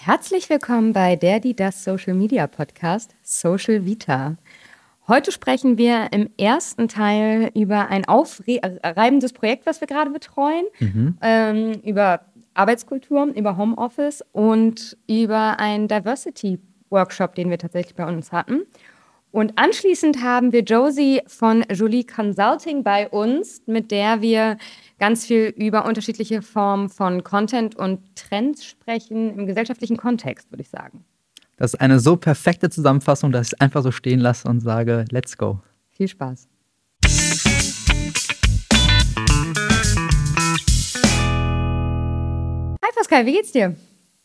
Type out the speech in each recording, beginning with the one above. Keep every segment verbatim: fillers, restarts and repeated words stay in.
Herzlich willkommen bei der, die das Social Media Podcast Social Vita. Heute sprechen wir im ersten Teil über ein aufreibendes Projekt, was wir gerade betreuen, mhm. ähm, über Arbeitskultur, über Homeoffice und über einen Diversity-Workshop, den wir tatsächlich bei uns hatten. Und anschließend haben wir Josie von Jolie Consulting bei uns, mit der wir ganz viel über unterschiedliche Formen von Content und Trends sprechen, im gesellschaftlichen Kontext, würde ich sagen. Das ist eine so perfekte Zusammenfassung, dass ich es einfach so stehen lasse und sage, let's go. Viel Spaß. Hi Pascal, wie geht's dir?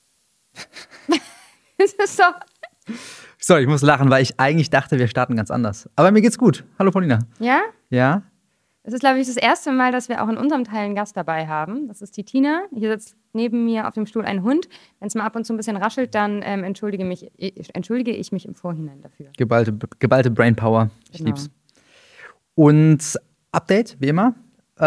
Das ist doch... Sorry, ich muss lachen, weil ich eigentlich dachte, wir starten ganz anders. Aber mir geht's gut. Hallo Paulina. Ja? Ja. Es ist, glaube ich, das erste Mal, dass wir auch in unserem Teil einen Gast dabei haben. Das ist die Tina. Hier sitzt neben mir auf dem Stuhl ein Hund. Wenn es mal ab und zu ein bisschen raschelt, dann ähm, entschuldige, mich, entschuldige ich mich im Vorhinein dafür. Geballte, geballte Brainpower. Ich genau. lieb's. Und Update, wie immer,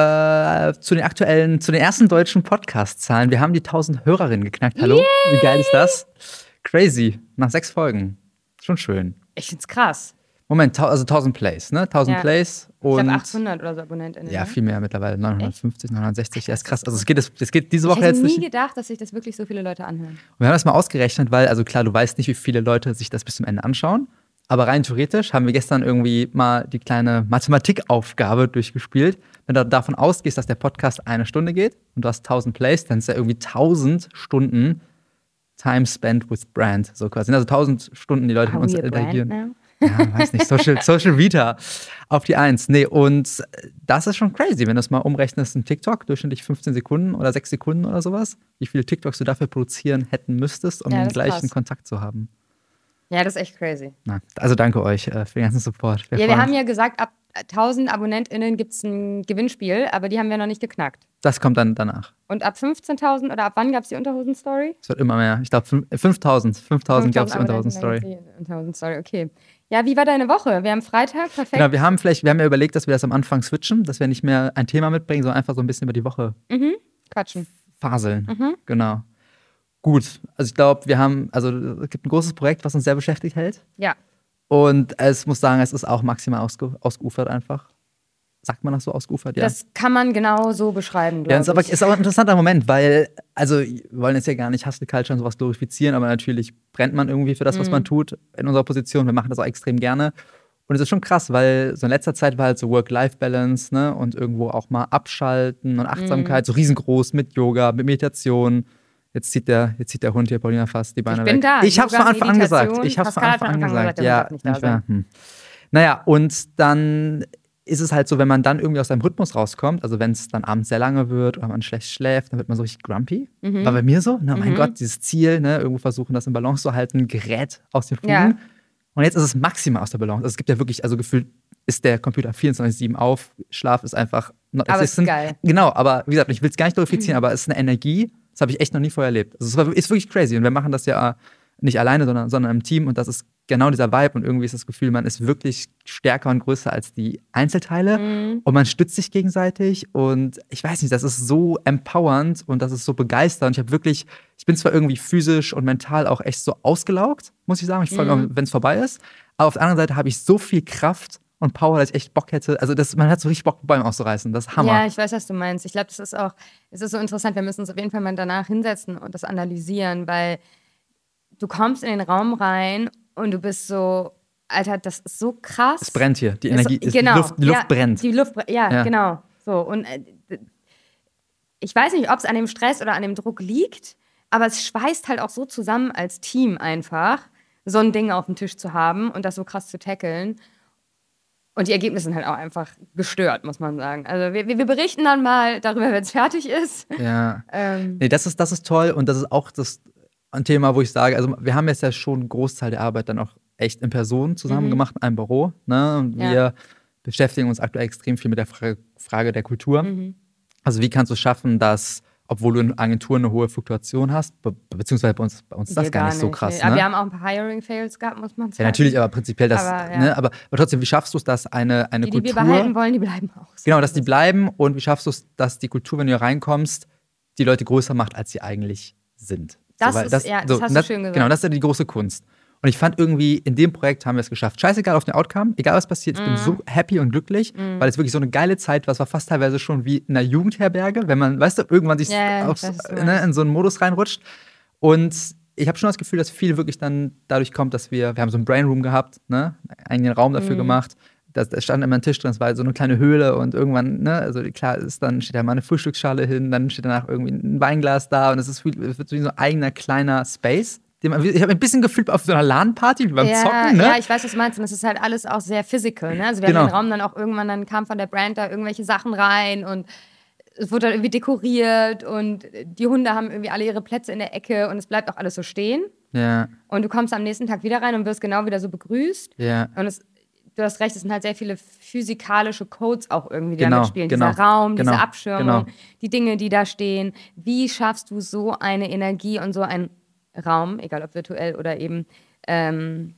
äh, zu den aktuellen, zu den ersten deutschen Podcast-Zahlen. Wir haben die tausend Hörerinnen geknackt. Hallo, Yay! Wie geil ist das? Crazy, nach sechs Folgen. Schon schön. Ich find's krass. Moment, also tausend Plays, ne? tausend ja. Plays. Und ich glaube achthundert oder so AbonnentInnen. Ja, viel mehr mittlerweile. neunhundertfünfzig, neunhundertsechzig. Ja, ist krass. Also es geht, es geht diese Woche ich jetzt nicht. Ich hätte nie gedacht, dass sich das wirklich so viele Leute anhören. Und wir haben das mal ausgerechnet, weil, also klar, du weißt nicht, wie viele Leute sich das bis zum Ende anschauen. Aber rein theoretisch haben wir gestern irgendwie mal die kleine Mathematikaufgabe durchgespielt. Wenn du davon ausgehst, dass der Podcast eine Stunde geht und du hast tausend Plays, dann ist ja irgendwie tausend Stunden Time spent with Brand, so quasi. Also tausend Stunden, die Leute mit uns interagieren. Ja, weiß nicht, Social, Social Vita auf die Eins. Nee, und das ist schon crazy, wenn du es mal umrechnest, ein TikTok, durchschnittlich fünfzehn Sekunden oder sechs Sekunden oder sowas, wie viele TikToks du dafür produzieren hätten müsstest, um ja, den gleichen krass. Kontakt zu haben. Ja, das ist echt crazy. Na, also danke euch äh, für den ganzen Support. Wir ja, wir haben ja gesagt, ab tausend AbonnentInnen gibt es ein Gewinnspiel, aber die haben wir noch nicht geknackt. Das kommt dann danach. Und ab fünfzehntausend oder ab wann gab es die Unterhosen-Story? Es wird immer mehr. Ich glaube fünftausend. fünftausend gab es die Unterhosen-Story. Unterhosen-Story, okay. Ja, wie war deine Woche? Wir haben Freitag, perfekt. Genau, wir haben vielleicht, wir haben ja überlegt, dass wir das am Anfang switchen, dass wir nicht mehr ein Thema mitbringen, sondern einfach so ein bisschen über die Woche mhm. quatschen. Faseln, mhm. genau. Gut, also ich glaube, wir haben, also es gibt ein großes Projekt, was uns sehr beschäftigt hält. Ja. Und es muss sagen, es ist auch maximal ausge- ausgeufert einfach. Sagt man das so, ausgeufert? Ja. Das kann man genau so beschreiben, glaube ja, ist aber, ist aber ein interessanter Moment, weil, also wir wollen jetzt ja gar nicht Hustle Culture und sowas glorifizieren, aber natürlich brennt man irgendwie für das, was mhm. man tut in unserer Position. Wir machen das auch extrem gerne. Und es ist schon krass, weil so in letzter Zeit war halt so Work-Life-Balance, ne, und irgendwo auch mal abschalten und Achtsamkeit, mhm. so riesengroß mit Yoga, mit Meditation. Jetzt zieht der, jetzt zieht der Hund hier, Paulina, fast die Beine weg. Ich bin da. Ich hab's von Anfang an gesagt. Ich hab's von Anfang an gesagt. gesagt. Ja, nicht nicht mehr. Hm. Naja, und dann ist es halt so, wenn man dann irgendwie aus seinem Rhythmus rauskommt, also wenn es dann abends sehr lange wird oder man schlecht schläft, dann wird man so richtig grumpy. Mhm. War bei mir so. Na, mein mhm. Gott, dieses Ziel, ne, irgendwo versuchen, das in Balance zu halten, gerät aus den Fugen. Ja. Und jetzt ist es maximal aus der Balance. Also es gibt ja wirklich, also gefühlt ist der Computer vierundzwanzig sieben auf, Schlaf ist einfach not aber existent. Ist geil. Genau, aber wie gesagt, ich will es gar nicht glorifizieren, mhm. aber es ist eine Energie, das habe ich echt noch nie vorher erlebt. Also es war, ist wirklich crazy. Und wir machen das ja nicht alleine, sondern, sondern im Team. Und das ist genau dieser Vibe. Und irgendwie ist das Gefühl, man ist wirklich stärker und größer als die Einzelteile. Mhm. Und man stützt sich gegenseitig. Und ich weiß nicht, das ist so empowernd und das ist so begeisternd. Ich habe wirklich, ich bin zwar irgendwie physisch und mental auch echt so ausgelaugt, muss ich sagen. Ich freue mich, mhm. wenn es vorbei ist. Aber auf der anderen Seite habe ich so viel Kraft und Power, dass ich echt Bock hätte. Also das, man hat so richtig Bock, Bäume auszureißen. Das ist Hammer. Ja, ich weiß, was du meinst. Ich glaube, das ist auch, es ist so interessant. Wir müssen uns auf jeden Fall mal danach hinsetzen und das analysieren, weil du kommst in den Raum rein und du bist so, Alter, das ist so krass. Es brennt hier. Die Energie, es, genau, die Luft, die Luft ja, brennt. Die Luft, ja, ja. genau. So, und äh, ich weiß nicht, ob es an dem Stress oder an dem Druck liegt, aber es schweißt halt auch so zusammen als Team einfach, so ein Ding auf dem Tisch zu haben und das so krass zu tackeln. Und die Ergebnisse sind halt auch einfach gestört, muss man sagen. Also wir, wir berichten dann mal darüber, wenn es fertig ist. Ja. ähm. Nee, das ist, das ist toll und das ist auch das ein Thema, wo ich sage, also wir haben jetzt ja schon einen Großteil der Arbeit dann auch echt in Person zusammen mhm. gemacht, in einem Büro. Ne? Und ja. wir beschäftigen uns aktuell extrem viel mit der Fra- Frage der Kultur. Mhm. Also wie kannst du es schaffen, dass, obwohl du in Agenturen eine hohe Fluktuation hast, be- beziehungsweise bei uns, bei uns ist das gar, gar nicht so krass. Nee. Aber ne? wir haben auch ein paar Hiring-Fails gehabt, muss man sagen. Ja, natürlich, aber prinzipiell das, aber, ja. ne? aber, aber trotzdem, wie schaffst du es, dass eine, eine die, Kultur... Die wir behalten wollen, die bleiben auch. So genau, dass die bleiben und wie schaffst du es, dass die Kultur, wenn du hier reinkommst, die Leute größer macht, als sie eigentlich sind? Das so, weil ist, das, ja, das so, hast du das, schön gesagt. Genau, das ist ja die große Kunst. Und ich fand irgendwie, in dem Projekt haben wir es geschafft. Scheißegal auf den Outcome, egal was passiert, ich Mm. bin so happy und glücklich, Mm. weil es wirklich so eine geile Zeit war. Es war fast teilweise schon wie in einer Jugendherberge, wenn man, weißt du, irgendwann sich Ja, ja, aufs, ich weiß, was du ne, meinst. in so einen Modus reinrutscht. Und ich habe schon das Gefühl, dass viel wirklich dann dadurch kommt, dass wir, wir haben so einen Brain Room gehabt, ne, einen eigenen Raum dafür Mm. gemacht. Da da stand immer ein Tisch drin, es war halt so eine kleine Höhle und irgendwann, ne, also klar, ist dann steht da mal eine Frühstücksschale hin, dann steht danach irgendwie ein Weinglas da und es ist viel, es wird so wie so ein eigener kleiner Space. Den man, ich habe ein bisschen gefühlt auf so einer LAN-Party, wie beim ja, Zocken, ne? Ja, ich weiß, was du meinst. Und es ist halt alles auch sehr physical. Ne? Also wir Genau. haben den Raum dann auch irgendwann, dann kam von der Brand da irgendwelche Sachen rein und es wurde dann irgendwie dekoriert und die Hunde haben irgendwie alle ihre Plätze in der Ecke und es bleibt auch alles so stehen. Ja, Und du kommst am nächsten Tag wieder rein und wirst genau wieder so begrüßt. ja. Und es, du hast recht, es sind halt sehr viele physikalische Codes auch irgendwie, die Genau, da mitspielen. genau, Dieser Raum, genau, diese Abschirmung, genau. die Dinge, die da stehen. Wie schaffst du so eine Energie und so einen Raum, egal ob virtuell oder eben ähm,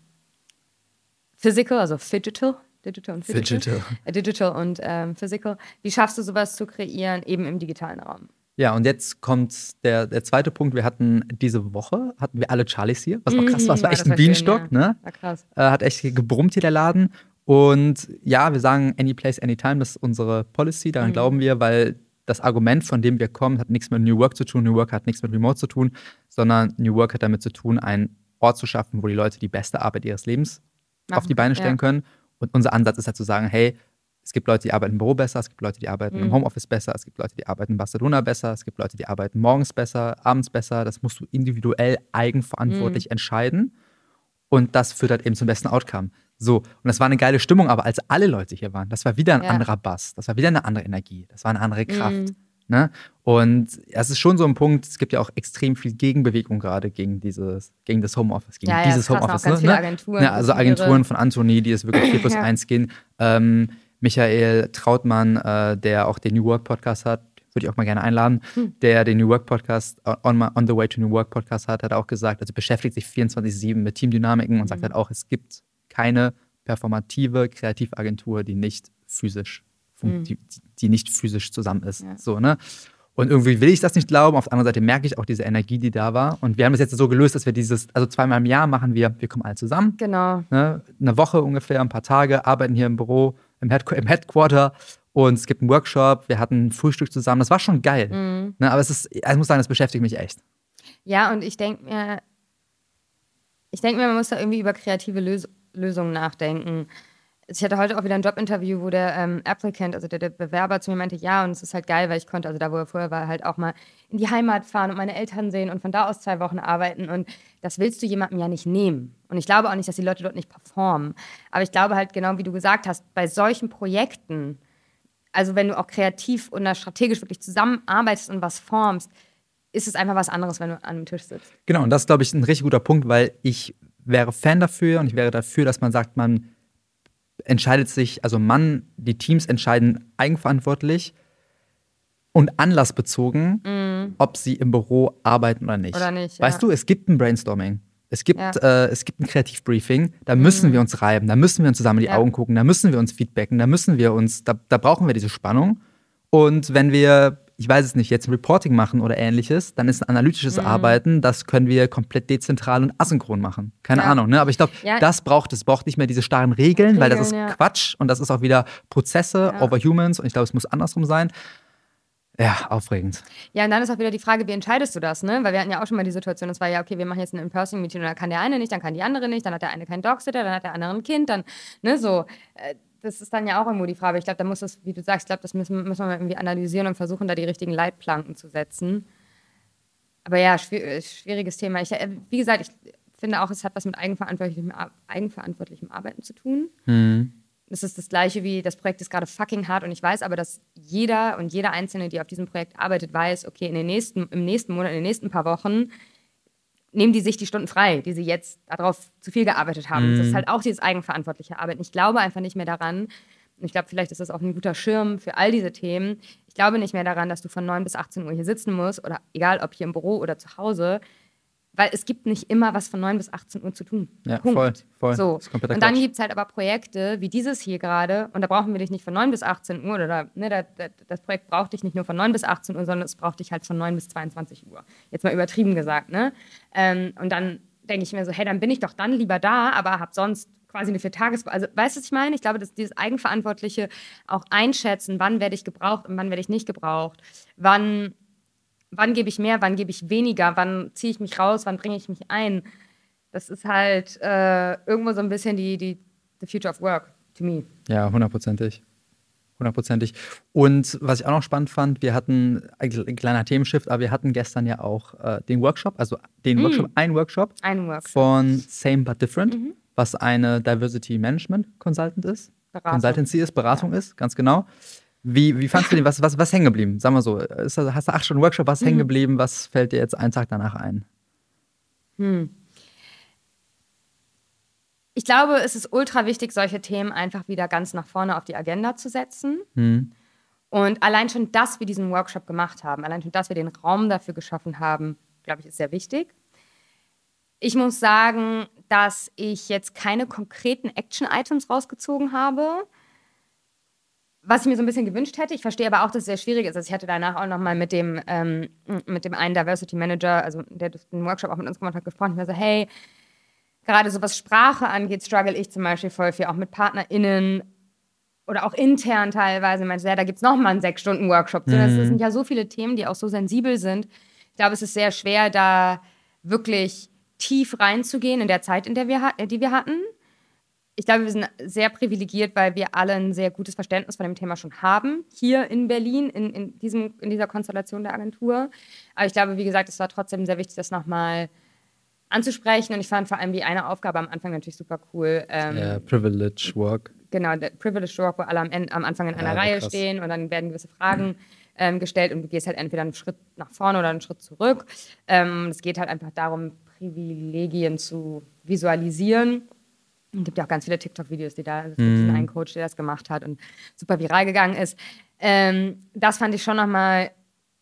physical, also phygital, digital und physical. Digital. Äh, digital und ähm, physical. Wie schaffst du sowas zu kreieren, eben im digitalen Raum? Ja, und jetzt kommt der, der zweite Punkt. Wir hatten diese Woche, hatten wir alle Charlies hier, was auch krass war. Es war Ja, echt das ein war schön, Bienenstock, ja. ne? War krass. Äh, hat echt gebrummt hier der Laden. Und ja, wir sagen any place, anytime, das ist unsere Policy, daran Mhm. glauben wir, weil das Argument, von dem wir kommen, hat nichts mit New Work zu tun. New Work hat nichts mit Remote zu tun, sondern New Work hat damit zu tun, einen Ort zu schaffen, wo die Leute die beste Arbeit ihres Lebens Machen, auf die Beine stellen ja. können. Und unser Ansatz ist halt zu sagen, hey, es gibt Leute, die arbeiten im Büro besser, es gibt Leute, die arbeiten Mhm. im Homeoffice besser, es gibt Leute, die arbeiten in Barcelona besser, es gibt Leute, die arbeiten morgens besser, abends besser. Das musst du individuell eigenverantwortlich Mhm. entscheiden. Und das führt halt eben zum besten Outcome. So, und das war eine geile Stimmung, aber als alle Leute hier waren, das war wieder ein Ja. anderer Bass, das war wieder eine andere Energie, das war eine andere Kraft. Mhm. Ne? Und es ist schon so ein Punkt, es gibt ja auch extrem viel Gegenbewegung gerade gegen dieses, gegen das Homeoffice, gegen Ja, ja, dieses das krass, Homeoffice. auch ganz ne? viele Agenturen, Ja, also die ihre- Agenturen von Anthony, die es wirklich vier plus Ja. eins gehen. Ähm, Michael Trautmann, äh, der auch den New Work Podcast hat, würde ich auch mal gerne einladen, Hm. der den New Work Podcast, on, my, on the Way to New Work Podcast hat, hat auch gesagt, also beschäftigt sich vierundzwanzig sieben mit Teamdynamiken und sagt Mhm. halt auch, es gibt keine performative Kreativagentur, die nicht physisch, fun- Mhm. die, die nicht physisch zusammen ist. Ja. So, ne? Und irgendwie will ich das nicht glauben. Auf der anderen Seite merke ich auch diese Energie, die da war. Und wir haben es jetzt so gelöst, dass wir dieses, also zweimal im Jahr machen wir, wir kommen alle zusammen. Genau. Ne? Eine Woche ungefähr, ein paar Tage, arbeiten hier im Büro, im, Head im Headquarter. Und es gibt einen Workshop, wir hatten ein Frühstück zusammen. Das war schon geil. Mhm. Ne? Aber es ist, ich muss sagen, das beschäftigt mich echt. Ja, und ich denke mir, ich denke mir, man muss da irgendwie über kreative Lös Lösungen nachdenken. Ich hatte heute auch wieder ein Jobinterview, wo der ähm, Applicant, also der, der Bewerber zu mir meinte, ja, und es ist halt geil, weil ich konnte, also da, wo er vorher war, halt auch mal in die Heimat fahren und meine Eltern sehen und von da aus zwei Wochen arbeiten. Und das willst du jemandem ja nicht nehmen. Und ich glaube auch nicht, dass die Leute dort nicht performen. Aber ich glaube halt, genau wie du gesagt hast, bei solchen Projekten, also wenn du auch kreativ und strategisch wirklich zusammenarbeitest und was formst, ist es einfach was anderes, wenn du an einem Tisch sitzt. Genau, und das ist, glaube ich, ein richtig guter Punkt, weil ich wäre Fan dafür und ich wäre dafür, dass man sagt, man entscheidet sich, also man, die Teams entscheiden eigenverantwortlich und anlassbezogen, Mhm. ob sie im Büro arbeiten oder nicht. Oder nicht, Weißt ja. du, es gibt ein Brainstorming. Es gibt, Ja. äh, es gibt ein Kreativbriefing, da müssen Mhm. wir uns reiben, da müssen wir uns zusammen in die Ja. Augen gucken, da müssen wir uns feedbacken, da müssen wir uns, da, da brauchen wir diese Spannung. Und wenn wir, ich weiß es nicht, jetzt ein Reporting machen oder ähnliches, dann ist ein analytisches Mhm. Arbeiten, das können wir komplett dezentral und asynchron machen. Keine Ja. Ahnung, ne? Aber ich glaube, Ja. das braucht es, braucht nicht mehr diese starren Regeln, weil das ist Regeln, ja. Quatsch und das ist auch wieder Prozesse Ja. over Humans und ich glaube, es muss andersrum sein. Ja, aufregend. Ja, und dann ist auch wieder die Frage, wie entscheidest du das, ne? Weil wir hatten ja auch schon mal die Situation, es war ja, okay, wir machen jetzt ein In-Person-Meeting und dann kann der eine nicht, dann kann die andere nicht, dann hat der eine keinen Dogsitter, dann hat der andere ein Kind, dann, ne, so. Äh, Das ist dann ja auch irgendwo die Frage. Ich glaube, da muss das, wie du sagst, ich glaube, das müssen, müssen wir mal irgendwie analysieren und versuchen, da die richtigen Leitplanken zu setzen. Aber ja, schwier schwieriges Thema. Ich, äh, wie gesagt, ich finde auch, es hat was mit eigenverantwortlichem, Ar- eigenverantwortlichem Arbeiten zu tun. Mhm. Das ist das Gleiche wie, das Projekt ist gerade fucking hart und ich weiß aber, dass jeder und jeder Einzelne, die auf diesem Projekt arbeitet, weiß, okay, in den nächsten, im nächsten Monat, in den nächsten paar Wochen nehmen die sich die Stunden frei, die sie jetzt darauf zu viel gearbeitet haben. Mhm. Das ist halt auch dieses eigenverantwortliche Arbeiten. Ich glaube einfach nicht mehr daran, und ich glaube, vielleicht ist das auch ein guter Schirm für all diese Themen, ich glaube nicht mehr daran, dass du von neun bis achtzehn Uhr hier sitzen musst oder egal, ob hier im Büro oder zu Hause, weil es gibt nicht immer was von neun bis achtzehn Uhr zu tun. Ja, Punkt. voll, voll. So. Das ist kompletter Und dann Quatsch. gibt es halt aber Projekte wie dieses hier gerade und da brauchen wir dich nicht von neun bis achtzehn Uhr oder ne, da, da, das Projekt braucht dich nicht nur von neun bis achtzehn Uhr, sondern es braucht dich halt von neun bis zweiundzwanzig Uhr. Jetzt mal übertrieben gesagt, ne? Ähm, und dann denke ich mir so, hey, dann bin ich doch dann lieber da, aber hab sonst quasi eine Vier-Tages-, also weißt du, was ich meine? Ich glaube, dass dieses eigenverantwortliche auch einschätzen, wann werde ich gebraucht und wann werde ich nicht gebraucht, wann, wann gebe ich mehr, wann gebe ich weniger, wann ziehe ich mich raus, wann bringe ich mich ein. Das ist halt äh, irgendwo so ein bisschen die, die the future of work to me. Ja, hundertprozentig. Hundertprozentig. Und was ich auch noch spannend fand, wir hatten, ein kleiner Themenshift, aber wir hatten gestern ja auch äh, den Workshop, also den mm. Workshop, einen Workshop, Ein Workshop von Same But Different, Mhm. was eine Diversity Management Consultant ist. Beratung. Consultancy ist, Beratung ist, ganz genau. Wie, wie fandst du den? Was, was, was hängen geblieben? Sag mal so, ist, das- hast du acht Stunden Workshop, was hängen geblieben? Was fällt dir jetzt einen Tag danach ein? Hm. Ich glaube, es ist ultra wichtig, solche Themen einfach wieder ganz nach vorne auf die Agenda zu setzen. Hm. Und allein schon, dass wir diesen Workshop gemacht haben, allein schon, dass wir den Raum dafür geschaffen haben, glaube ich, ist sehr wichtig. Ich muss sagen, dass ich jetzt keine konkreten Action-Items rausgezogen habe, was ich mir so ein bisschen gewünscht hätte. Ich verstehe aber auch, dass es sehr schwierig ist. Also ich hatte danach auch noch mal mit dem, ähm, mit dem einen Diversity Manager, also der den Workshop auch mit uns gemacht hat, gesprochen. Ich war so, hey, gerade so was Sprache angeht, struggle ich zum Beispiel voll viel, auch mit PartnerInnen oder auch intern teilweise. Ich meinte, ja, da gibt es noch mal einen sechs Stunden Workshop. Mhm. Das sind ja so viele Themen, die auch so sensibel sind. Ich glaube, es ist sehr schwer, da wirklich tief reinzugehen in der Zeit, in der wir, die wir hatten. Ich glaube, wir sind sehr privilegiert, weil wir alle ein sehr gutes Verständnis von dem Thema schon haben, hier in Berlin, in, in, diesem, in dieser Konstellation der Agentur. Aber ich glaube, wie gesagt, es war trotzdem sehr wichtig, das nochmal anzusprechen. Und ich fand vor allem die eine Aufgabe am Anfang natürlich super cool. Ähm, Ja, Privilege Work. Genau, der Privilege Work, wo alle am, Ende, am Anfang in einer Ja, Reihe krass. stehen und dann werden gewisse Fragen ähm, gestellt und du gehst halt entweder einen Schritt nach vorne oder einen Schritt zurück. Ähm, es geht halt einfach darum, Privilegien zu visualisieren. Es gibt ja auch ganz viele TikTok-Videos, die da, also es gibt diesen einen Coach, der das gemacht hat und super viral gegangen ist. Ähm, das fand ich schon nochmal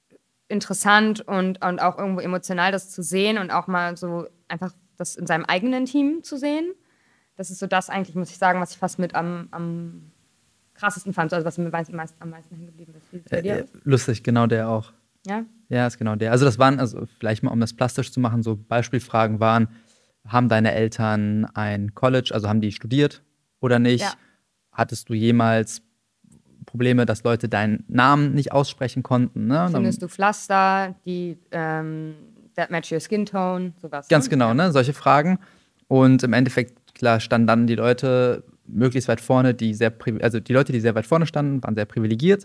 interessant und, und auch irgendwo emotional, das zu sehen und auch mal so einfach das in seinem eigenen Team zu sehen. Das ist so das eigentlich, muss ich sagen, was ich fast mit am, am krassesten fand, also was mir am meisten, am meisten hängen geblieben ist. Wie es bei dir Äh, ist. lustig, genau der auch. Ja? Ja, ist genau der. Also das waren, also vielleicht mal, um das plastisch zu machen, so Beispielfragen waren, haben deine Eltern ein College, also haben die studiert oder nicht? Ja. Hattest du jemals Probleme, dass Leute deinen Namen nicht aussprechen konnten? Ne? Findest du Pflaster, die ähm, that match your skin tone, sowas? Ganz ne? genau, Ja. ne? Solche Fragen. Und im Endeffekt, klar, standen dann die Leute möglichst weit vorne, die sehr, privi- also die Leute, die sehr weit vorne standen, waren sehr privilegiert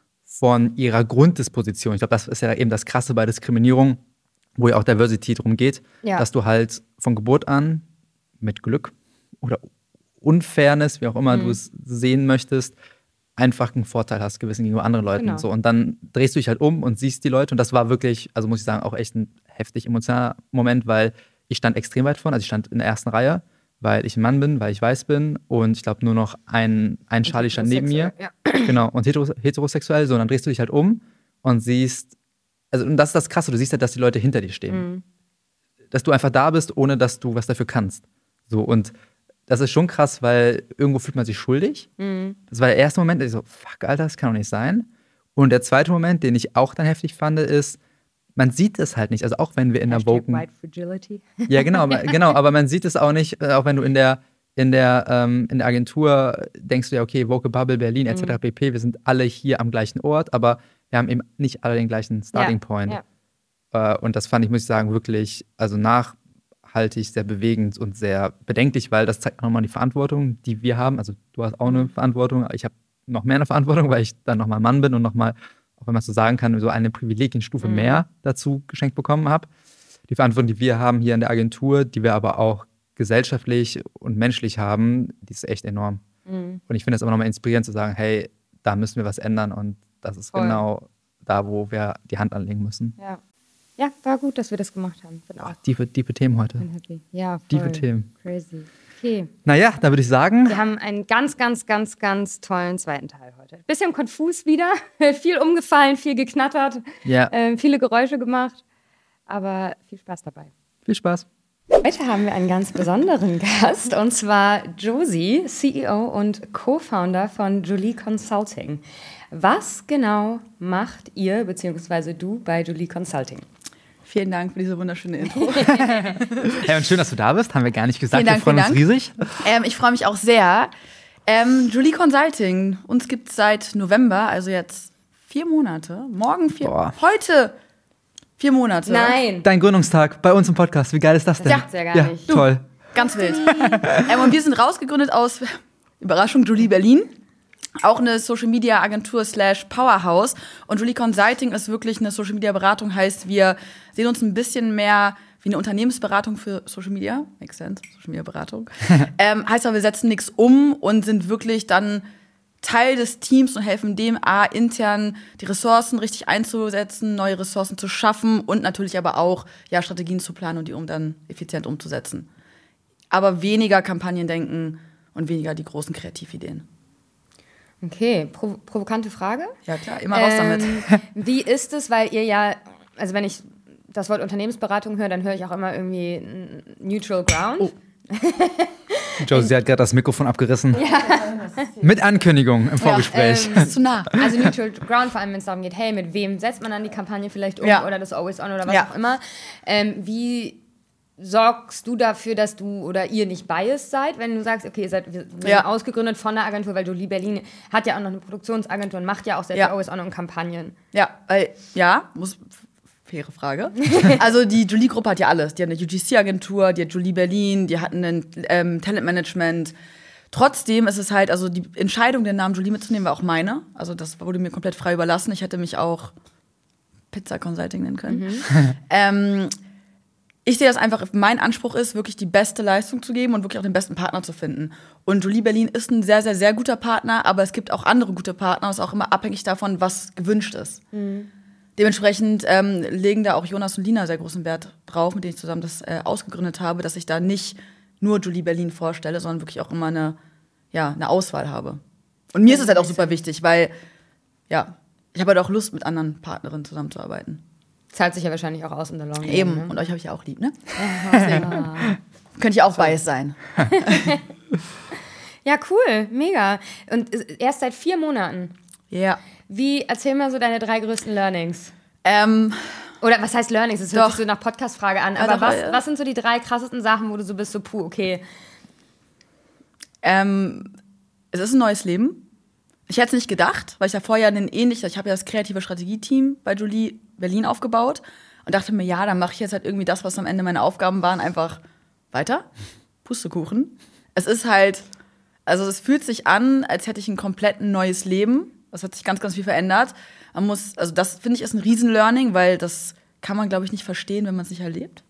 von ihrer Grunddisposition. Ich glaube, das ist ja eben das Krasse bei Diskriminierung, wo ja auch Diversity drum geht, Ja. dass du halt von Geburt an mit Glück oder Unfairness, wie auch immer Mhm. du es sehen möchtest, einfach einen Vorteil hast, gewissen gegenüber anderen Leuten. Genau. So, und dann drehst du dich halt um und siehst die Leute. Und das war wirklich, also muss ich sagen, auch echt ein heftig emotionaler Moment, weil ich stand extrem weit vorne. Also ich stand in der ersten Reihe, weil ich ein Mann bin, weil ich weiß bin. Und ich glaube, nur noch ein, ein Charlie stand neben mir. Ja. Genau, und heteros heterosexuell. So, und dann drehst du dich halt um und siehst, also und das ist das Krasse, du siehst halt, dass die Leute hinter dir stehen. Mhm. Dass du einfach da bist, ohne dass du was dafür kannst. So, und das ist schon krass, weil irgendwo fühlt man sich schuldig. Mhm. Das war der erste Moment, da ich so, fuck, Alter, das kann doch nicht sein. Und der zweite Moment, den ich auch dann heftig fand, ist, man sieht es halt nicht. Also auch wenn wir in der Hashtag Woken. White Fragility. Ja, genau, aber- genau, aber man sieht es auch nicht, äh, auch wenn du in der, in der, ähm, in der Agentur denkst du ja, okay, Woke Bubble, Berlin, et cetera pp., wir sind alle hier am gleichen Ort, aber wir haben eben nicht alle den gleichen Starting Point. Ja. Äh, und das fand ich, muss ich sagen, wirklich, also nachhaltig sehr bewegend und sehr bedenklich, weil das zeigt nochmal die Verantwortung, die wir haben. Also du hast auch eine Verantwortung, ich habe noch mehr eine Verantwortung, weil ich dann nochmal Mann bin und nochmal, auch wenn man es so sagen kann, so eine Privilegienstufe Mhm. mehr dazu geschenkt bekommen habe. Die Verantwortung, die wir haben hier in der Agentur, die wir aber auch gesellschaftlich und menschlich haben, die ist echt enorm. Mhm. Und ich finde es aber nochmal inspirierend zu sagen, hey, da müssen wir was ändern und das ist Voll. genau da, wo wir die Hand anlegen müssen. Ja. Ja, war gut, dass wir das gemacht haben. Bin auch Oh, tiefe, tiefe Themen heute. bin happy. Ja, voll. Tiefe Themen. Crazy. Okay. Naja, da würde ich sagen, Wir haben einen ganz, ganz, ganz, ganz tollen zweiten Teil heute. Bisschen konfus wieder. Viel umgefallen, viel geknattert, ja, ähm, viele Geräusche gemacht. Aber viel Spaß dabei. Viel Spaß. Heute haben wir einen ganz besonderen Gast, und zwar Josie, C E O und Co-Founder von Jolie Consulting. Was genau macht ihr bzw. du bei Jolie Consulting? Vielen Dank für diese wunderschöne Intro. Hey, und schön, dass du da bist. Haben wir gar nicht gesagt. Vielen Dank, wir freuen uns Dank. riesig. Ähm, ich freue mich auch sehr. Ähm, Jolie Consulting, uns gibt es seit November, also jetzt vier Monate. Morgen vier, Boah. heute vier Monate. Nein. Dein Gründungstag bei uns im Podcast. Wie geil ist das denn? Das gibt's ja gar ja, nicht. Toll. Ganz wild. ähm, und wir sind rausgegründet aus, Überraschung, Jolie Berlin. Auch eine Social-Media-Agentur slash Powerhouse. Und Jolie Consulting ist wirklich eine Social-Media-Beratung. Heißt, wir sehen uns ein bisschen mehr wie eine Unternehmensberatung für Social Media. Makes sense, Social-Media-Beratung. ähm, heißt aber, wir setzen nichts um und sind wirklich dann Teil des Teams und helfen dem, A, intern die Ressourcen richtig einzusetzen, neue Ressourcen zu schaffen und natürlich aber auch ja, Strategien zu planen und die um dann effizient umzusetzen. Aber weniger Kampagnen denken und weniger die großen Kreativideen. Okay, Pro- provokante Frage. Ja klar, immer raus damit. Ähm, wie ist es, weil ihr ja, also wenn ich das Wort Unternehmensberatung höre, dann höre ich auch immer irgendwie n- Neutral Ground. Oh. Josie hat gerade das Mikrofon abgerissen. Ja. Mit Ankündigung im Vorgespräch. ähm, Das ist zu nah. Also Neutral Ground, vor allem wenn es darum geht, hey, mit wem setzt man dann die Kampagne vielleicht um Ja. oder das Always On oder was Ja. auch immer. Ähm, wie sorgst du dafür, dass du oder ihr nicht biased seid, wenn du sagst, okay, ihr seid wir sind Ja. ausgegründet von der Agentur, weil Jolie Berlin hat ja auch noch eine Produktionsagentur und macht ja auch sehr Ja. viel Always On und Kampagnen. Ja, weil, ja, muss, faire Frage. Also die Jolie-Gruppe hat ja alles. Die hat eine U G C-Agentur, die hat Jolie Berlin, die hatten ein ähm, Talentmanagement. Trotzdem ist es halt, also die Entscheidung, den Namen Jolie mitzunehmen, war auch meine. Also das wurde mir komplett frei überlassen. Ich hätte mich auch Pizza Consulting nennen können. Mhm. ähm, ich sehe das einfach, mein Anspruch ist, wirklich die beste Leistung zu geben und wirklich auch den besten Partner zu finden. Und Jolie Berlin ist ein sehr, sehr, sehr guter Partner, aber es gibt auch andere gute Partner. Es ist auch immer abhängig davon, was gewünscht ist. Mhm. Dementsprechend ähm, legen da auch Jonas und Lina sehr großen Wert drauf, mit denen ich zusammen das äh, ausgegründet habe, dass ich da nicht nur Jolie Berlin vorstelle, sondern wirklich auch immer eine, ja, eine Auswahl habe. Und mir ist es halt auch super wichtig, weil, ja, ich habe halt auch Lust, mit anderen Partnerinnen zusammenzuarbeiten. Zahlt sich ja wahrscheinlich auch aus in der Long Run, Eben. ne? Und euch habe ich ja auch lieb, ne? Deswegen könnte ich auch biased sein. Ja, cool, mega. Und erst seit vier Monaten. Ja. Wie, erzähl mal so deine drei größten Learnings. Ähm, Oder was heißt Learnings? Das hört Doch. sich so nach Podcast-Frage an. Ja, Aber doch, was, ja. was sind so die drei krassesten Sachen, wo du so bist, so puh, okay. ähm, es ist ein neues Leben. Ich hätte es nicht gedacht, weil ich ja vorher einen ähnlich, ich habe ja das kreative Strategieteam bei Jolie Berlin aufgebaut und dachte mir, ja, dann mache ich jetzt halt irgendwie das, was am Ende meine Aufgaben waren, einfach weiter. Pustekuchen. Es ist halt, also es fühlt sich an, als hätte ich ein komplett neues Leben. Das hat sich ganz, ganz viel verändert. Man muss, also das finde ich ist ein Riesen-Learning, weil das kann man, glaube ich, nicht verstehen, wenn man es nicht erlebt.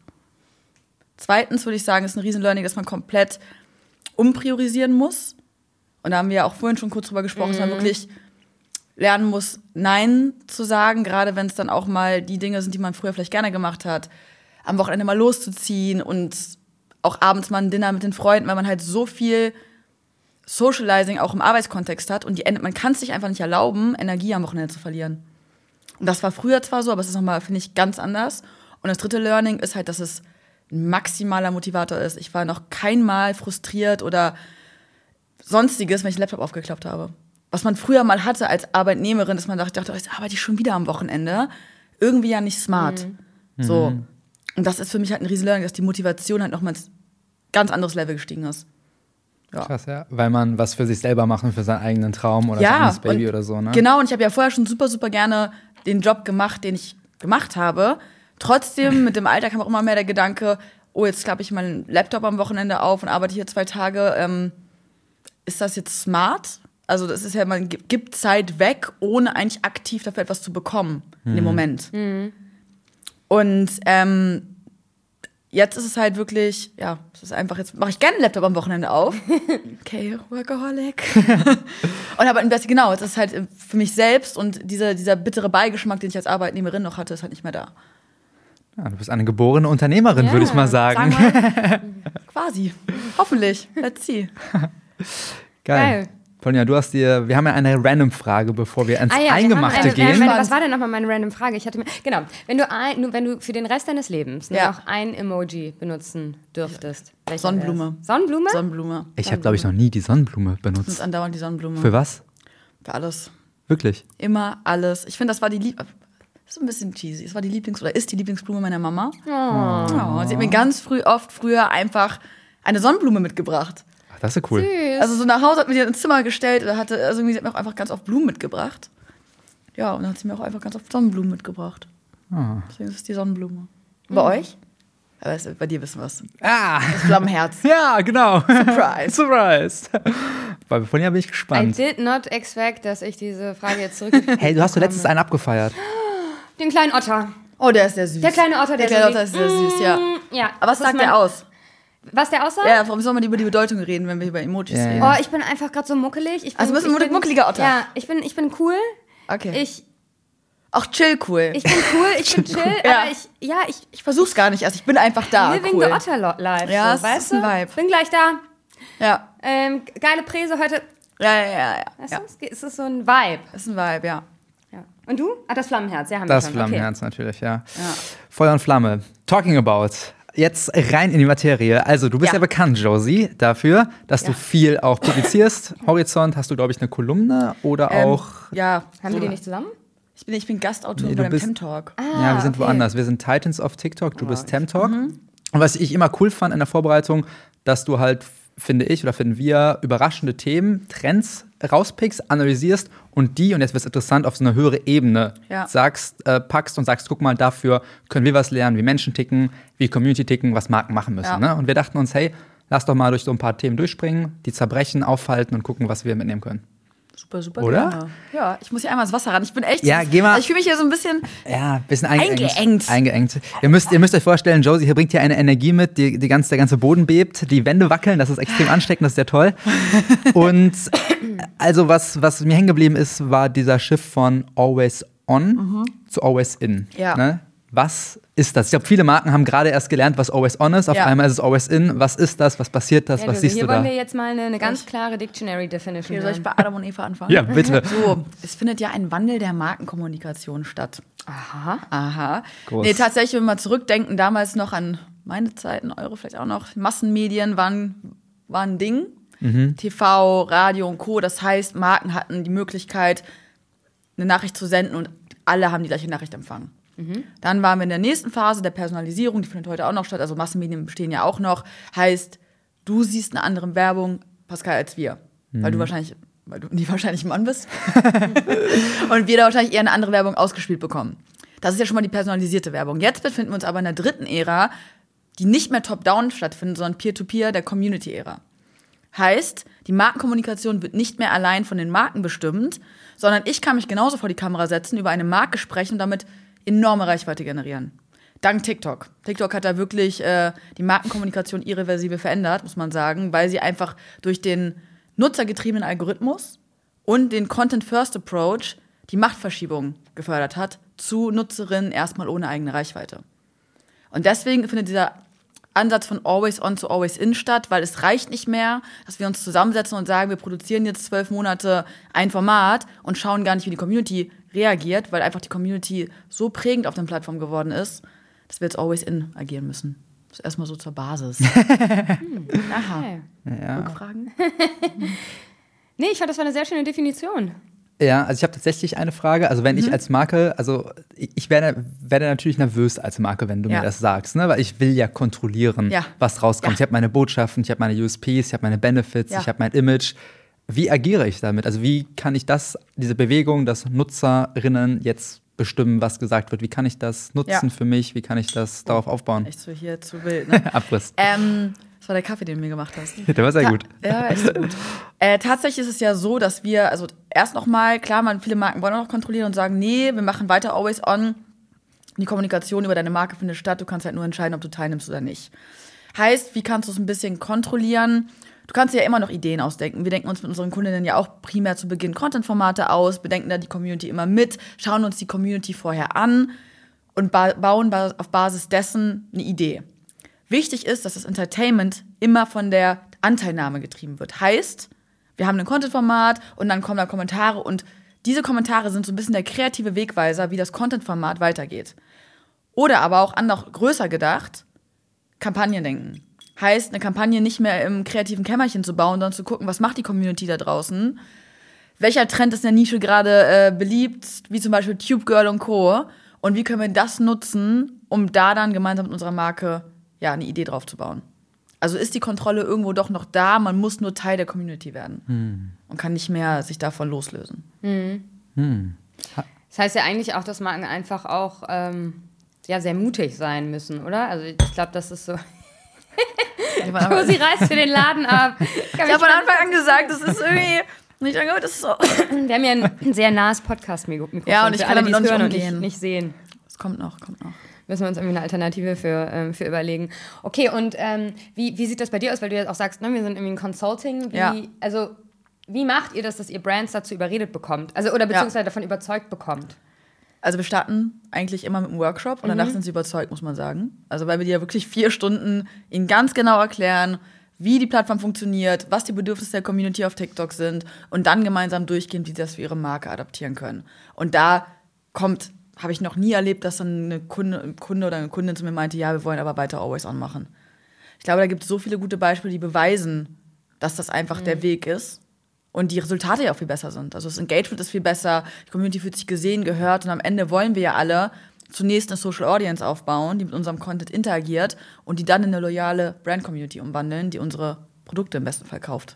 Zweitens würde ich sagen, ist ein Riesen-Learning, dass man komplett umpriorisieren muss. Und da haben wir ja auch vorhin schon kurz drüber gesprochen, dass man wirklich lernen muss, Nein zu sagen, gerade wenn es dann auch mal die Dinge sind, die man früher vielleicht gerne gemacht hat, am Wochenende mal loszuziehen und auch abends mal ein Dinner mit den Freunden, weil man halt so viel Socializing auch im Arbeitskontext hat und die, man kann es sich einfach nicht erlauben, Energie am Wochenende zu verlieren. Und das war früher zwar so, aber es ist nochmal, finde ich, ganz anders. Und das dritte Learning ist halt, dass es ein maximaler Motivator ist. Ich war noch kein Mal frustriert oder Sonstiges, wenn ich den Laptop aufgeklappt habe. Was man früher mal hatte als Arbeitnehmerin, dass man dachte, dachte jetzt arbeite ich schon wieder am Wochenende. Irgendwie ja nicht smart. Mhm. So. Und das ist für mich halt ein riesen Learning, dass die Motivation halt nochmal ins ganz anderes Level gestiegen ist. Ja. Krass, ja. Weil man was für sich selber machen, für seinen eigenen Traum oder Ja, sein eigenes Baby und oder so, ne? Genau, und ich habe ja vorher schon super, super gerne den Job gemacht, den ich gemacht habe. Trotzdem, mit dem Alter kam auch immer mehr der Gedanke, oh, jetzt klappe ich meinen Laptop am Wochenende auf und arbeite hier zwei Tage. Ähm, ist das jetzt smart? Also das ist ja, man gibt Zeit weg, ohne eigentlich aktiv dafür etwas zu bekommen in dem Moment. Mhm. Und ähm, jetzt ist es halt wirklich, ja, es ist einfach, jetzt mache ich gerne den Laptop am Wochenende auf. Okay, Workaholic. Und aber im Besten, genau, es ist halt für mich selbst und dieser, dieser bittere Beigeschmack, den ich als Arbeitnehmerin noch hatte, ist halt nicht mehr da. Ja, du bist eine geborene Unternehmerin, Ja, würde ich mal sagen. Sagen wir, quasi. Hoffentlich. Let's see. Geil. Geil. Polina, du hast dir, wir haben ja eine Random-Frage, bevor wir ins Ah ja, wir Eingemachte haben eine, gehen. Meine, was war denn nochmal meine Random-Frage? Ich hatte mir, genau, wenn du, ein, nur wenn du für den Rest deines Lebens nur Ja. noch ein Emoji benutzen dürftest. welcher Sonnenblume. wär's? Sonnenblume? Sonnenblume. Ich habe, glaube ich, noch nie die Sonnenblume Das ist benutzt. andauernd die Sonnenblume. Für was? Für alles. Wirklich? Immer alles. Ich finde, das war die Lieb... Das ist ein bisschen cheesy. Es war die Lieblings- oder ist die Lieblingsblume meiner Mama. Oh. Oh, sie hat mir ganz früh, oft früher einfach eine Sonnenblume mitgebracht. Ach, das ist cool. Süß. Also so nach Hause hat mir die ins Zimmer gestellt oder hatte, also irgendwie, sie hat mir auch einfach ganz oft Blumen mitgebracht. Ja, und dann hat sie mir auch einfach ganz oft Sonnenblumen mitgebracht. Ah. Deswegen ist es die Sonnenblume. Und bei euch? Aber es- bei dir wissen wir es. Ah, Das Flammenherz. ja, genau. Surprise. Surprise. Bei Polina bin ich I gespannt. did not expect, dass ich diese Frage jetzt zurückgespielt Hey, du hast doch bekomme. letztens einen abgefeiert. Den kleinen Otter. Oh, der ist sehr süß. Der kleine Otter, der, Der kleine so Otter ist sehr süß, ja. Mm, ja. Aber was Das ist sagt mein- der aus? Was der aussagt? Ja, warum soll man über die Bedeutung reden, wenn wir über Emojis Ja, reden? ja. Oh, ich bin einfach gerade so muckelig. Ich bin, Also, du bist ein ich bin- muckeliger Otter. Ja, ich bin, ich bin cool. Okay. Ich, Auch chill cool. ich bin cool, ich bin chill, Ja. aber ich, ja, ich, Ich versuch's gar nicht erst. Ich bin einfach da. living cool. the Otter lo- life. Ja, so, es weißt ist ein du? Vibe. Bin gleich da. Ja. Ähm, geile Präse heute. Ja, ja, ja, ja. Weißt ja. du, es geht- es ist so ein Vibe. Ist ein Vibe, ja. Ja. Und du? Ah, das Flammenherz, ja, haben Das wir schon. Flammenherz natürlich, ja. Ja. Feuer und Flamme. Talking about. Jetzt rein in die Materie. Also, du bist ja, Ja. bekannt, Josie, dafür, dass du Ja. viel auch publizierst. Horizont hast du, glaube ich, eine Kolumne oder Ähm, auch. Ja. Okay. Haben wir die nicht zusammen? Ich bin, ich bin Gastautorin Nee, du bei dem bist- Tem Talk. ja, wir sind okay. woanders. Wir sind Titans of TikTok, du bist Oh, Temtalk. Und was ich immer cool fand in der Vorbereitung, dass du halt, finde ich oder finden wir, überraschende Themen, Trends rauspickst, analysierst und die, und jetzt wird es interessant, auf so eine höhere Ebene Ja. sagst, äh, packst und sagst, guck mal, dafür können wir was lernen, wie Menschen ticken, wie Community ticken, was Marken machen müssen. Ja. Ne? Und wir dachten uns, hey, lass doch mal durch so ein paar Themen durchspringen, die zerbrechen, aufhalten und gucken, was wir mitnehmen können. Super, super Oder? gerne. Ja, ich muss hier einmal ins Wasser ran. Ich bin echt. Ja, geh mal- Also ich fühle mich hier so ein bisschen. Ja, ein bisschen eingeengt. Eingeengt. Eingeengt. Ihr müsst, ihr müsst euch vorstellen, Josie hier bringt hier eine Energie mit, die, die ganze, der ganze Boden bebt, die Wände wackeln, das ist extrem ansteckend, das ist sehr toll. Und also was, was mir hängen geblieben ist, war dieser Shift von Always On zu Always In. Ja. Ne? Was ist das? Ich glaube, viele Marken haben gerade erst gelernt, was Always On ist. Auf Ja. einmal ist es Always In. Was ist das? Was passiert das? Ja, was Löwe, siehst hier du da? wollen wir jetzt mal eine, eine ganz klare Dictionary Definition Hier soll ich hören. bei Adam und Eva anfangen? Ja, bitte. So, es findet ja ein Wandel der Markenkommunikation statt. Aha. Aha. Groß. Nee, tatsächlich, wenn wir mal zurückdenken, damals noch an meine Zeiten, Euro vielleicht auch noch, Massenmedien waren, waren ein Ding. T V, Radio und Co. Das heißt, Marken hatten die Möglichkeit, eine Nachricht zu senden und alle haben die gleiche Nachricht empfangen. Dann waren wir in der nächsten Phase der Personalisierung, die findet heute auch noch statt, also Massenmedien bestehen ja auch noch. Heißt, du siehst eine andere Werbung, Pascal, als wir. Weil du wahrscheinlich, weil du nie wahrscheinlich ein Mann bist. Und wir da wahrscheinlich eher eine andere Werbung ausgespielt bekommen. Das ist ja schon mal die personalisierte Werbung. Jetzt befinden wir uns aber in der dritten Ära, die nicht mehr top-down stattfindet, sondern peer-to-peer, der Community-Ära. Heißt, die Markenkommunikation wird nicht mehr allein von den Marken bestimmt, sondern ich kann mich genauso vor die Kamera setzen, über eine Marke sprechen und damit enorme Reichweite generieren. Dank TikTok. TikTok hat da wirklich äh, die Markenkommunikation irreversibel verändert, muss man sagen, weil sie einfach durch den nutzergetriebenen Algorithmus und den Content-First-Approach die Machtverschiebung gefördert hat zu Nutzerinnen erstmal ohne eigene Reichweite. Und deswegen findet dieser Ansatz von Always On zu Always In statt, weil es reicht nicht mehr, dass wir uns zusammensetzen und sagen, wir produzieren jetzt zwölf Monate ein Format und schauen gar nicht, wie die Community reagiert, weil einfach die Community so prägend auf den Plattformen geworden ist, dass wir jetzt Always In agieren müssen. Das ist erstmal so zur Basis. Aha. Okay. Ja. Rückfragen? Nee, ich fand, das war eine sehr schöne Definition. Ja, also ich habe tatsächlich eine Frage. Also wenn Mhm. ich als Marke, also ich ich werde, werde natürlich nervös als Marke, wenn du Ja. mir das sagst, ne? Weil ich will ja kontrollieren, Ja. was rauskommt. Ja. Ich habe meine Botschaften, ich habe meine U S Ps, ich habe meine Benefits, Ja. ich habe mein Image. Wie agiere ich damit? Also wie kann ich das, diese Bewegung, dass Nutzerinnen jetzt bestimmen, was gesagt wird? Wie kann ich das nutzen Ja. für mich? Wie kann ich das darauf aufbauen? Echt so hier zu wild, ne? Abriss. ähm, das war der Kaffee, den du mir gemacht hast. Der war sehr Ta- gut. Ja, echt gut. äh, tatsächlich ist es ja so, dass wir, also erst noch mal, klar, man, viele Marken wollen auch noch kontrollieren und sagen, nee, wir machen weiter Always On. Die Kommunikation über deine Marke findet statt, du kannst halt nur entscheiden, ob du teilnimmst oder nicht. Heißt, wie kannst du es ein bisschen kontrollieren? Du kannst dir ja immer noch Ideen ausdenken. Wir denken uns mit unseren Kundinnen ja auch primär zu Beginn Content-Formate aus, bedenken da die Community immer mit, schauen uns die Community vorher an und ba- bauen ba- auf Basis dessen eine Idee. Wichtig ist, dass das Entertainment immer von der Anteilnahme getrieben wird. Heißt, wir haben ein Content-Format und dann kommen da Kommentare und diese Kommentare sind so ein bisschen der kreative Wegweiser, wie das Content-Format weitergeht. Oder aber auch noch größer gedacht, Kampagnen denken. Heißt, eine Kampagne nicht mehr im kreativen Kämmerchen zu bauen, sondern zu gucken, was macht die Community da draußen? Welcher Trend ist in der Nische gerade äh, beliebt, wie zum Beispiel Tube Girl und Co. Und wie können wir das nutzen, um da dann gemeinsam mit unserer Marke ja, eine Idee drauf zu bauen? Also ist die Kontrolle irgendwo doch noch da, man muss nur Teil der Community werden hm. und kann nicht mehr sich davon loslösen. Hm. Hm. Das heißt ja eigentlich auch, dass Marken einfach auch ähm, ja, sehr mutig sein müssen, oder? Also ich glaube, das ist so... Josi reißt für den Laden ab. Ich habe von Anfang an gesagt, das ist irgendwie nicht angehört, das ist so. Wir haben ja ein sehr nahes Podcast-Mikrofon. Ja, und ich kann damit noch nicht umgehen. Und nicht, nicht sehen. Das kommt noch, kommt noch. Müssen wir uns irgendwie eine Alternative für, ähm, für überlegen. Okay, und ähm, wie, wie sieht das bei dir aus? Weil du jetzt auch sagst, ne, wir sind irgendwie ein Consulting. Wie, ja. Also, wie macht ihr das, dass ihr Brands dazu überredet bekommt? Also, oder beziehungsweise ja. davon überzeugt bekommt? Also wir starten eigentlich immer mit einem Workshop und danach mhm. sind sie überzeugt, muss man sagen. Also weil wir dir ja wirklich vier Stunden ihnen ganz genau erklären, wie die Plattform funktioniert, was die Bedürfnisse der Community auf TikTok sind und dann gemeinsam durchgehen, wie sie das für ihre Marke adaptieren können. Und da kommt, habe ich noch nie erlebt, dass dann eine Kunde, ein Kunde oder eine Kundin zu mir meinte, ja, wir wollen aber weiter Always On machen. Ich glaube, da gibt es so viele gute Beispiele, die beweisen, dass das einfach mhm. der Weg ist. Und die Resultate ja auch viel besser sind. Also das Engagement ist viel besser, die Community fühlt sich gesehen, gehört und am Ende wollen wir ja alle zunächst eine Social Audience aufbauen, die mit unserem Content interagiert und die dann in eine loyale Brand-Community umwandeln, die unsere Produkte im besten Fall kauft.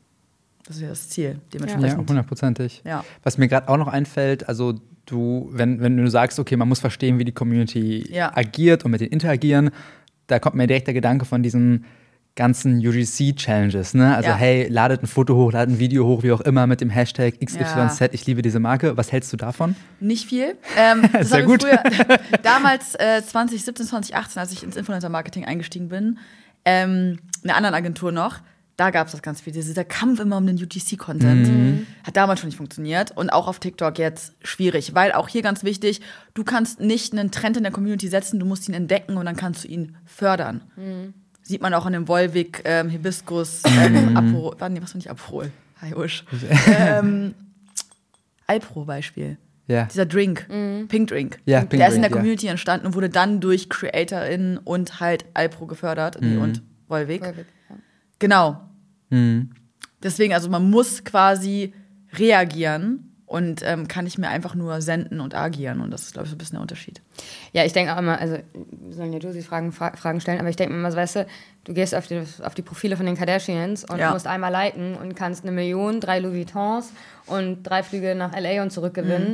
Das ist ja das Ziel, dementsprechend. Ja, hundertprozentig. Ja. Was mir gerade auch noch einfällt, also du, wenn, wenn du sagst, okay, man muss verstehen, wie die Community ja. agiert und mit denen interagieren, da kommt mir direkt der Gedanke von diesen ganzen U G C-Challenges, ne? Also, ja. hey, ladet ein Foto hoch, ladet ein Video hoch, wie auch immer, mit dem Hashtag X Y Z, ja. ich liebe diese Marke. Was hältst du davon? Nicht viel. Ähm, das Sehr gut. Früher, damals, äh, zwanzig siebzehn, zwanzig achtzehn, als ich ins Influencer-Marketing eingestiegen bin, ähm, in einer anderen Agentur noch, da gab es das ganz viel. Dieser Kampf immer um den U G C-Content mhm. hat damals schon nicht funktioniert. Und auch auf TikTok jetzt schwierig. Weil auch hier ganz wichtig, du kannst nicht einen Trend in der Community setzen, du musst ihn entdecken und dann kannst du ihn fördern. Mhm. Sieht man auch an dem Volvic, ähm, Hibiskus, ähm, Apro, warte, nee, was war nicht Aprol? Hi, Usch. ähm, Alpro-Beispiel. Ja. Dieser Drink, mhm. Pink Drink. Ja, Pink der ist in der Drink, Community ja. entstanden und wurde dann durch CreatorInnen und halt Alpro gefördert mhm. und Volvic. Volvic ja. Genau. Mhm. Deswegen, also man muss quasi reagieren und ähm, kann ich mir einfach nur senden und agieren. Und das ist, glaube ich, so ein bisschen der Unterschied. Ja, ich denke auch immer, also wir sollen ja Josi Fragen, Fra- Fragen stellen, aber ich denke immer, so, weißt du, du gehst auf die, auf die Profile von den Kardashians und ja. musst einmal liken und kannst eine Million, drei Louis Vuittons und drei Flüge nach L A und zurück gewinnen.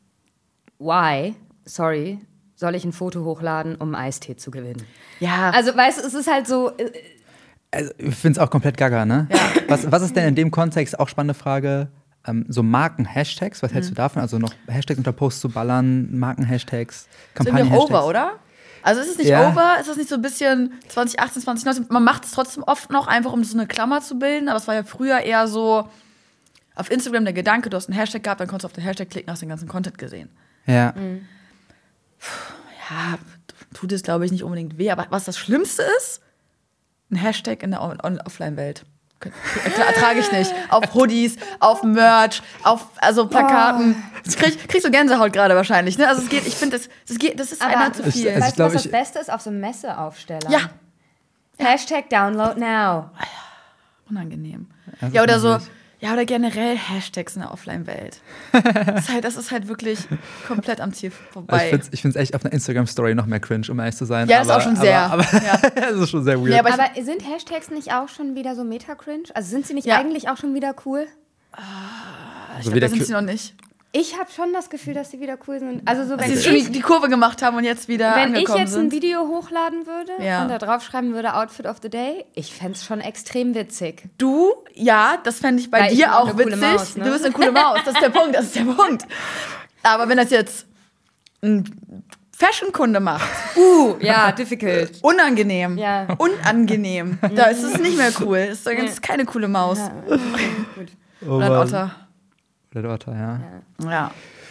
Mhm. Why, sorry, soll ich ein Foto hochladen, um einen Eistee zu gewinnen? Ja. Also, weißt du, es ist halt so... Äh, also, ich finde es auch komplett gaga, ne? Ja. Was, was ist denn in dem Kontext, auch spannende Frage, ähm, so Marken-Hashtags, was mhm. hältst du davon? Also noch Hashtags unter Posts zu ballern, Marken-Hashtags, Kampagnen-Hashtags? Ist over, oder? Also ist es nicht ja. over? Ist das nicht so ein bisschen zwanzig achtzehn, zwanzig neunzehn? Man macht es trotzdem oft noch einfach, um so eine Klammer zu bilden, aber es war ja früher eher so auf Instagram der Gedanke, du hast einen Hashtag gehabt, dann konntest du auf den Hashtag klicken, hast den ganzen Content gesehen. Ja. Mhm. Ja, tut es, glaube ich, nicht unbedingt weh, aber was das Schlimmste ist, ein Hashtag in der On- On- Offline-Welt. Ertrage ich nicht. Auf Hoodies, auf Merch, auf also Plakaten. Oh. Krieg, kriegst du Gänsehaut gerade wahrscheinlich, ne? Also es geht, ich finde, das, das, geht, das ist einer zu viel. Also weißt du, was das Beste ist? Auf so einem Messeaufsteller. Ja. Hashtag Download Now. Unangenehm. Das ja, oder so, ja, oder generell Hashtags in der Offline-Welt. Das ist halt, das ist halt wirklich komplett am Ziel vorbei. Also ich finde es echt auf einer Instagram-Story noch mehr cringe, um ehrlich zu sein. Ja, das aber, ist auch schon sehr. Aber, aber ja. das ist schon sehr weird. Ja, aber, aber sind Hashtags nicht auch schon wieder so meta-cringe? Also sind sie nicht ja. eigentlich auch schon wieder cool? Uh, ich glaube, da sind sie noch nicht. Ich habe schon das Gefühl, dass sie wieder cool sind. Also so, wenn sie schon ich, die Kurve gemacht haben und jetzt wieder Wenn ich jetzt sind. ein Video hochladen würde ja. und da drauf schreiben würde Outfit of the Day, ich fände es schon extrem witzig. Du, ja, das fände ich bei Weil dir ich auch witzig. Maus, ne? Du bist eine coole Maus, das ist der Punkt, das ist der Punkt. Aber wenn das jetzt ein Fashion-Kunde macht. Uh, ja, difficult. Unangenehm. Ja. Unangenehm. Da ist es nicht mehr cool. Das ist, das ist keine coole Maus. Ja. Gut. Oder ein Otter. Oder der Otter, ja. Ja.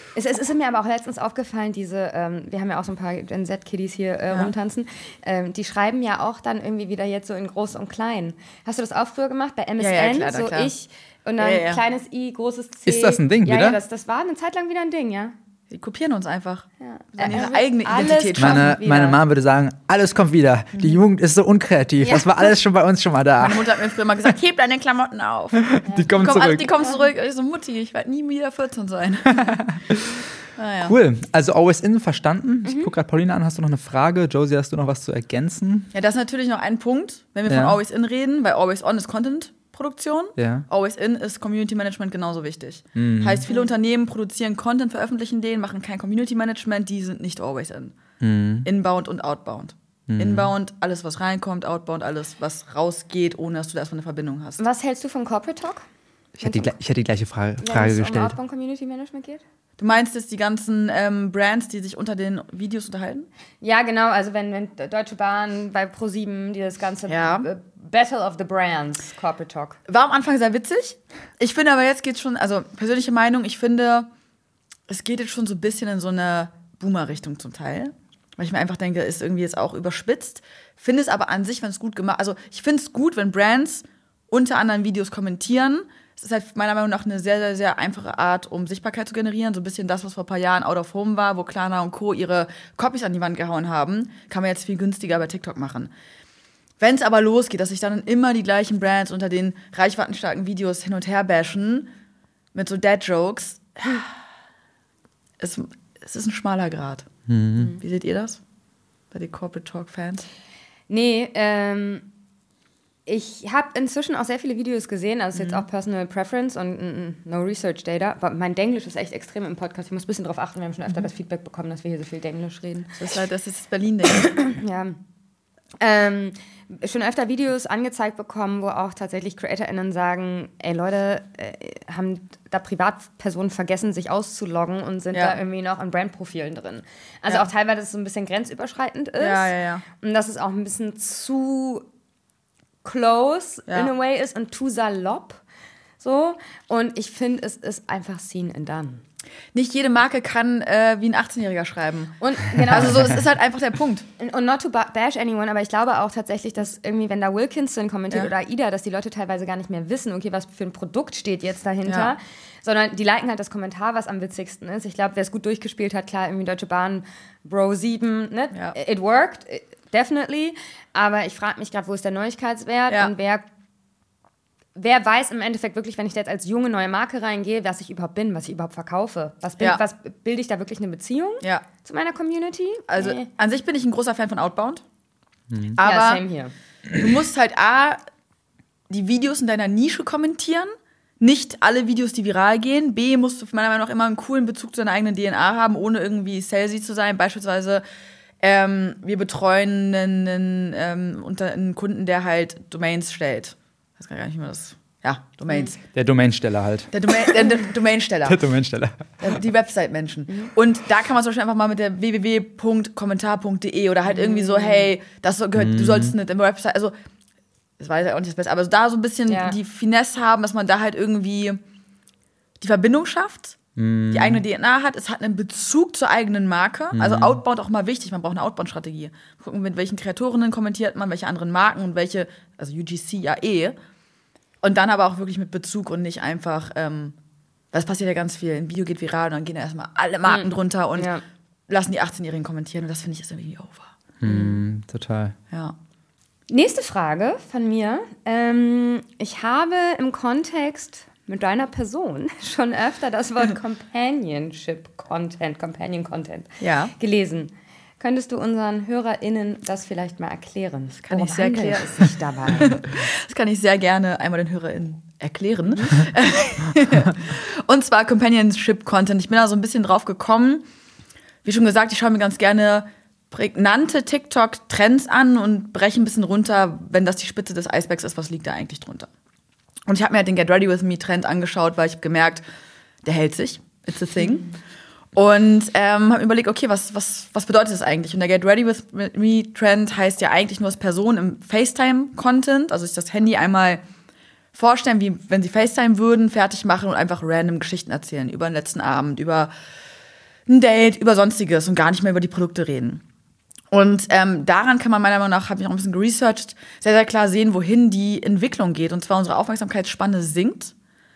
Es, es ist mir aber auch letztens aufgefallen, diese, ähm, wir haben ja auch so ein paar Gen Z-Kiddies hier äh, Ja. rumtanzen, ähm, die schreiben ja auch dann irgendwie wieder jetzt so in groß und klein. Hast du das auch früher gemacht bei M S N? Ja, ja, klar, na so klar. ich und dann Ja, ja. kleines I, großes C. Ist das ein Ding ja, wieder? Ja, das, das war eine Zeit lang wieder ein Ding, ja. Die kopieren uns einfach. ja. Dann ihre wird eigene alles Identität kommt Meine, wieder. meine Mom würde sagen, alles kommt wieder. Die Jugend ist so unkreativ. Ja. Das war alles schon bei uns schon mal da. Meine Mutter hat mir früher mal gesagt, heb deine Klamotten auf. Die kommen Komm, also, zurück. die kommen zurück. Ich so, Mutti, ich werde nie wieder vierzehn sein. naja. Cool. Also Always In verstanden. Ich gucke gerade Paulina an. Hast du noch eine Frage? Josie, hast du noch was zu ergänzen? Ja, das ist natürlich noch ein Punkt, wenn wir Ja. von Always In reden, weil Always On ist Content-Produktion. Ja. Always In ist Community Management genauso wichtig. Heißt, viele Unternehmen produzieren Content, veröffentlichen den, machen kein Community Management, die sind nicht Always In. Inbound und Outbound. Inbound, alles, was reinkommt, Outbound, alles, was rausgeht, ohne dass du da erstmal eine Verbindung hast. Was hältst du von Corporate Talk? Ich hätte die, gle- ich hätte die gleiche Frage, Wenn Frage es um gestellt. Outbound Community Management geht? Du meinst jetzt die ganzen ähm, Brands, die sich unter den Videos unterhalten? Ja, genau. Also wenn, wenn Deutsche Bahn bei ProSieben, die das ganze Ja. äh, Battle of the Brands, Corporate Talk. War am Anfang sehr witzig. Ich finde aber jetzt geht's schon, also persönliche Meinung, ich finde, es geht jetzt schon so ein bisschen in so eine Boomer-Richtung zum Teil. Weil ich mir einfach denke, ist irgendwie jetzt auch überspitzt. Finde es aber an sich, wenn es gut gemacht, also ich finde es gut, wenn Brands unter anderen Videos kommentieren. Es ist halt meiner Meinung nach eine sehr, sehr, sehr einfache Art, um Sichtbarkeit zu generieren. So ein bisschen das, was vor ein paar Jahren Out of Home war, wo Klarna und Co. ihre Copies an die Wand gehauen haben, kann man jetzt viel günstiger bei TikTok machen. Wenn es aber losgeht, dass sich dann immer die gleichen Brands unter den reichweitenstarken Videos hin und her bashen, mit so Dad-Jokes, es, es ist ein schmaler Grad. Wie seht ihr das? Bei den Corporate Talk-Fans? Nee, ähm, ich habe inzwischen auch sehr viele Videos gesehen, also ist jetzt auch Personal Preference und mm, no Research Data, aber mein Denglisch ist echt extrem im Podcast. Ich muss ein bisschen drauf achten, wir haben schon öfter das Feedback bekommen, dass wir hier so viel Denglisch reden. Das ist halt, das ist das Berlin-Ding. Ja. Ähm, schon öfter Videos angezeigt bekommen, wo auch tatsächlich CreatorInnen sagen, ey Leute, äh, haben da Privatpersonen vergessen, sich auszuloggen und sind Ja. da irgendwie noch in Brandprofilen drin. Also Ja. auch teilweise, dass es so ein bisschen grenzüberschreitend ist. Ja, ja, ja. Und dass es auch ein bisschen zu close Ja. in a way ist und zu salopp. So. Und ich finde, es ist einfach seen and done. Nicht jede Marke kann äh, wie ein achtzehnjähriger schreiben. Und genau. Also so, es ist halt einfach der Punkt. Und not to ba- bash anyone, aber ich glaube auch tatsächlich, dass irgendwie, wenn da Wilkinson kommentiert Ja. oder Ida, dass die Leute teilweise gar nicht mehr wissen, okay, was für ein Produkt steht jetzt dahinter, Ja. sondern die liken halt das Kommentar, was am witzigsten ist. Ich glaube, wer es gut durchgespielt hat, klar, irgendwie Deutsche Bahn, Bro sieben, ne? Ja. It worked, definitely, aber ich frage mich gerade, wo ist der Neuigkeitswert Ja. und wer Wer weiß im Endeffekt wirklich, wenn ich da jetzt als junge neue Marke reingehe, was ich überhaupt bin, was ich überhaupt verkaufe? Was, bild, Ja. was bilde ich da wirklich eine Beziehung Ja. zu meiner Community? Also Nee. an sich bin ich ein großer Fan von Outbound. ja, Aber same hier. du musst halt A, die Videos in deiner Nische kommentieren. Nicht alle Videos, die viral gehen. B, musst du meiner Meinung nach immer einen coolen Bezug zu deiner eigenen D N A haben, ohne irgendwie salesy zu sein. Beispielsweise, ähm, wir betreuen einen, einen, ähm, unter, einen Kunden, der halt Domains stellt. Ich weiß gar nicht, wie man das... Ja, Domains. Der Domainsteller halt. Der, Domain, der, der Domainsteller. Der Domainsteller. Die Website-Menschen. Und da kann man zum Beispiel einfach mal mit der w w w punkt kommentar punkt d e oder halt irgendwie so, hey, das so gehört, du sollst eine Website, also, das weiß ja auch nicht das Beste, aber da so ein bisschen Ja. die Finesse haben, dass man da halt irgendwie die Verbindung schafft, die eigene D N A hat, es hat einen Bezug zur eigenen Marke, also Outbound auch mal wichtig, man braucht eine Outbound-Strategie. Gucken, mit welchen Kreatorinnen kommentiert man, welche anderen Marken und welche, also U G C ja eh. Und dann aber auch wirklich mit Bezug und nicht einfach, ähm, das passiert ja ganz viel. Ein Video geht viral und dann gehen da erstmal alle Marken drunter und Ja. lassen die achtzehnjährigen kommentieren. Und das finde ich ist irgendwie over. Hm, total. Ja. Nächste Frage von mir. Ähm, ich habe im Kontext mit deiner Person schon öfter das Wort Companionship Content, Companion Content Ja. gelesen. Könntest du unseren HörerInnen das vielleicht mal erklären? Das kann ich sehr handelt erklären. es sich dabei? Das kann ich sehr gerne einmal den HörerInnen erklären. Und zwar Companionship-Content. Ich bin da so ein bisschen drauf gekommen. Wie schon gesagt, ich schaue mir ganz gerne prägnante TikTok-Trends an und breche ein bisschen runter, wenn das die Spitze des Eisbergs ist, was liegt da eigentlich drunter. Und ich habe mir halt den Get Ready With Me-Trend angeschaut, weil ich habe gemerkt, der hält sich. It's a thing. Und ähm, habe überlegt, okay, was, was, was bedeutet das eigentlich? Und der Get Ready With Me-Trend heißt ja eigentlich nur, dass Personen im FaceTime-Content, also sich das Handy einmal vorstellen, wie wenn sie FaceTime würden, fertig machen und einfach random Geschichten erzählen über den letzten Abend, über ein Date, über Sonstiges und gar nicht mehr über die Produkte reden. Und ähm, daran kann man meiner Meinung nach, habe ich auch ein bisschen geresearched, sehr, sehr klar sehen, wohin die Entwicklung geht. Und zwar unsere Aufmerksamkeitsspanne sinkt.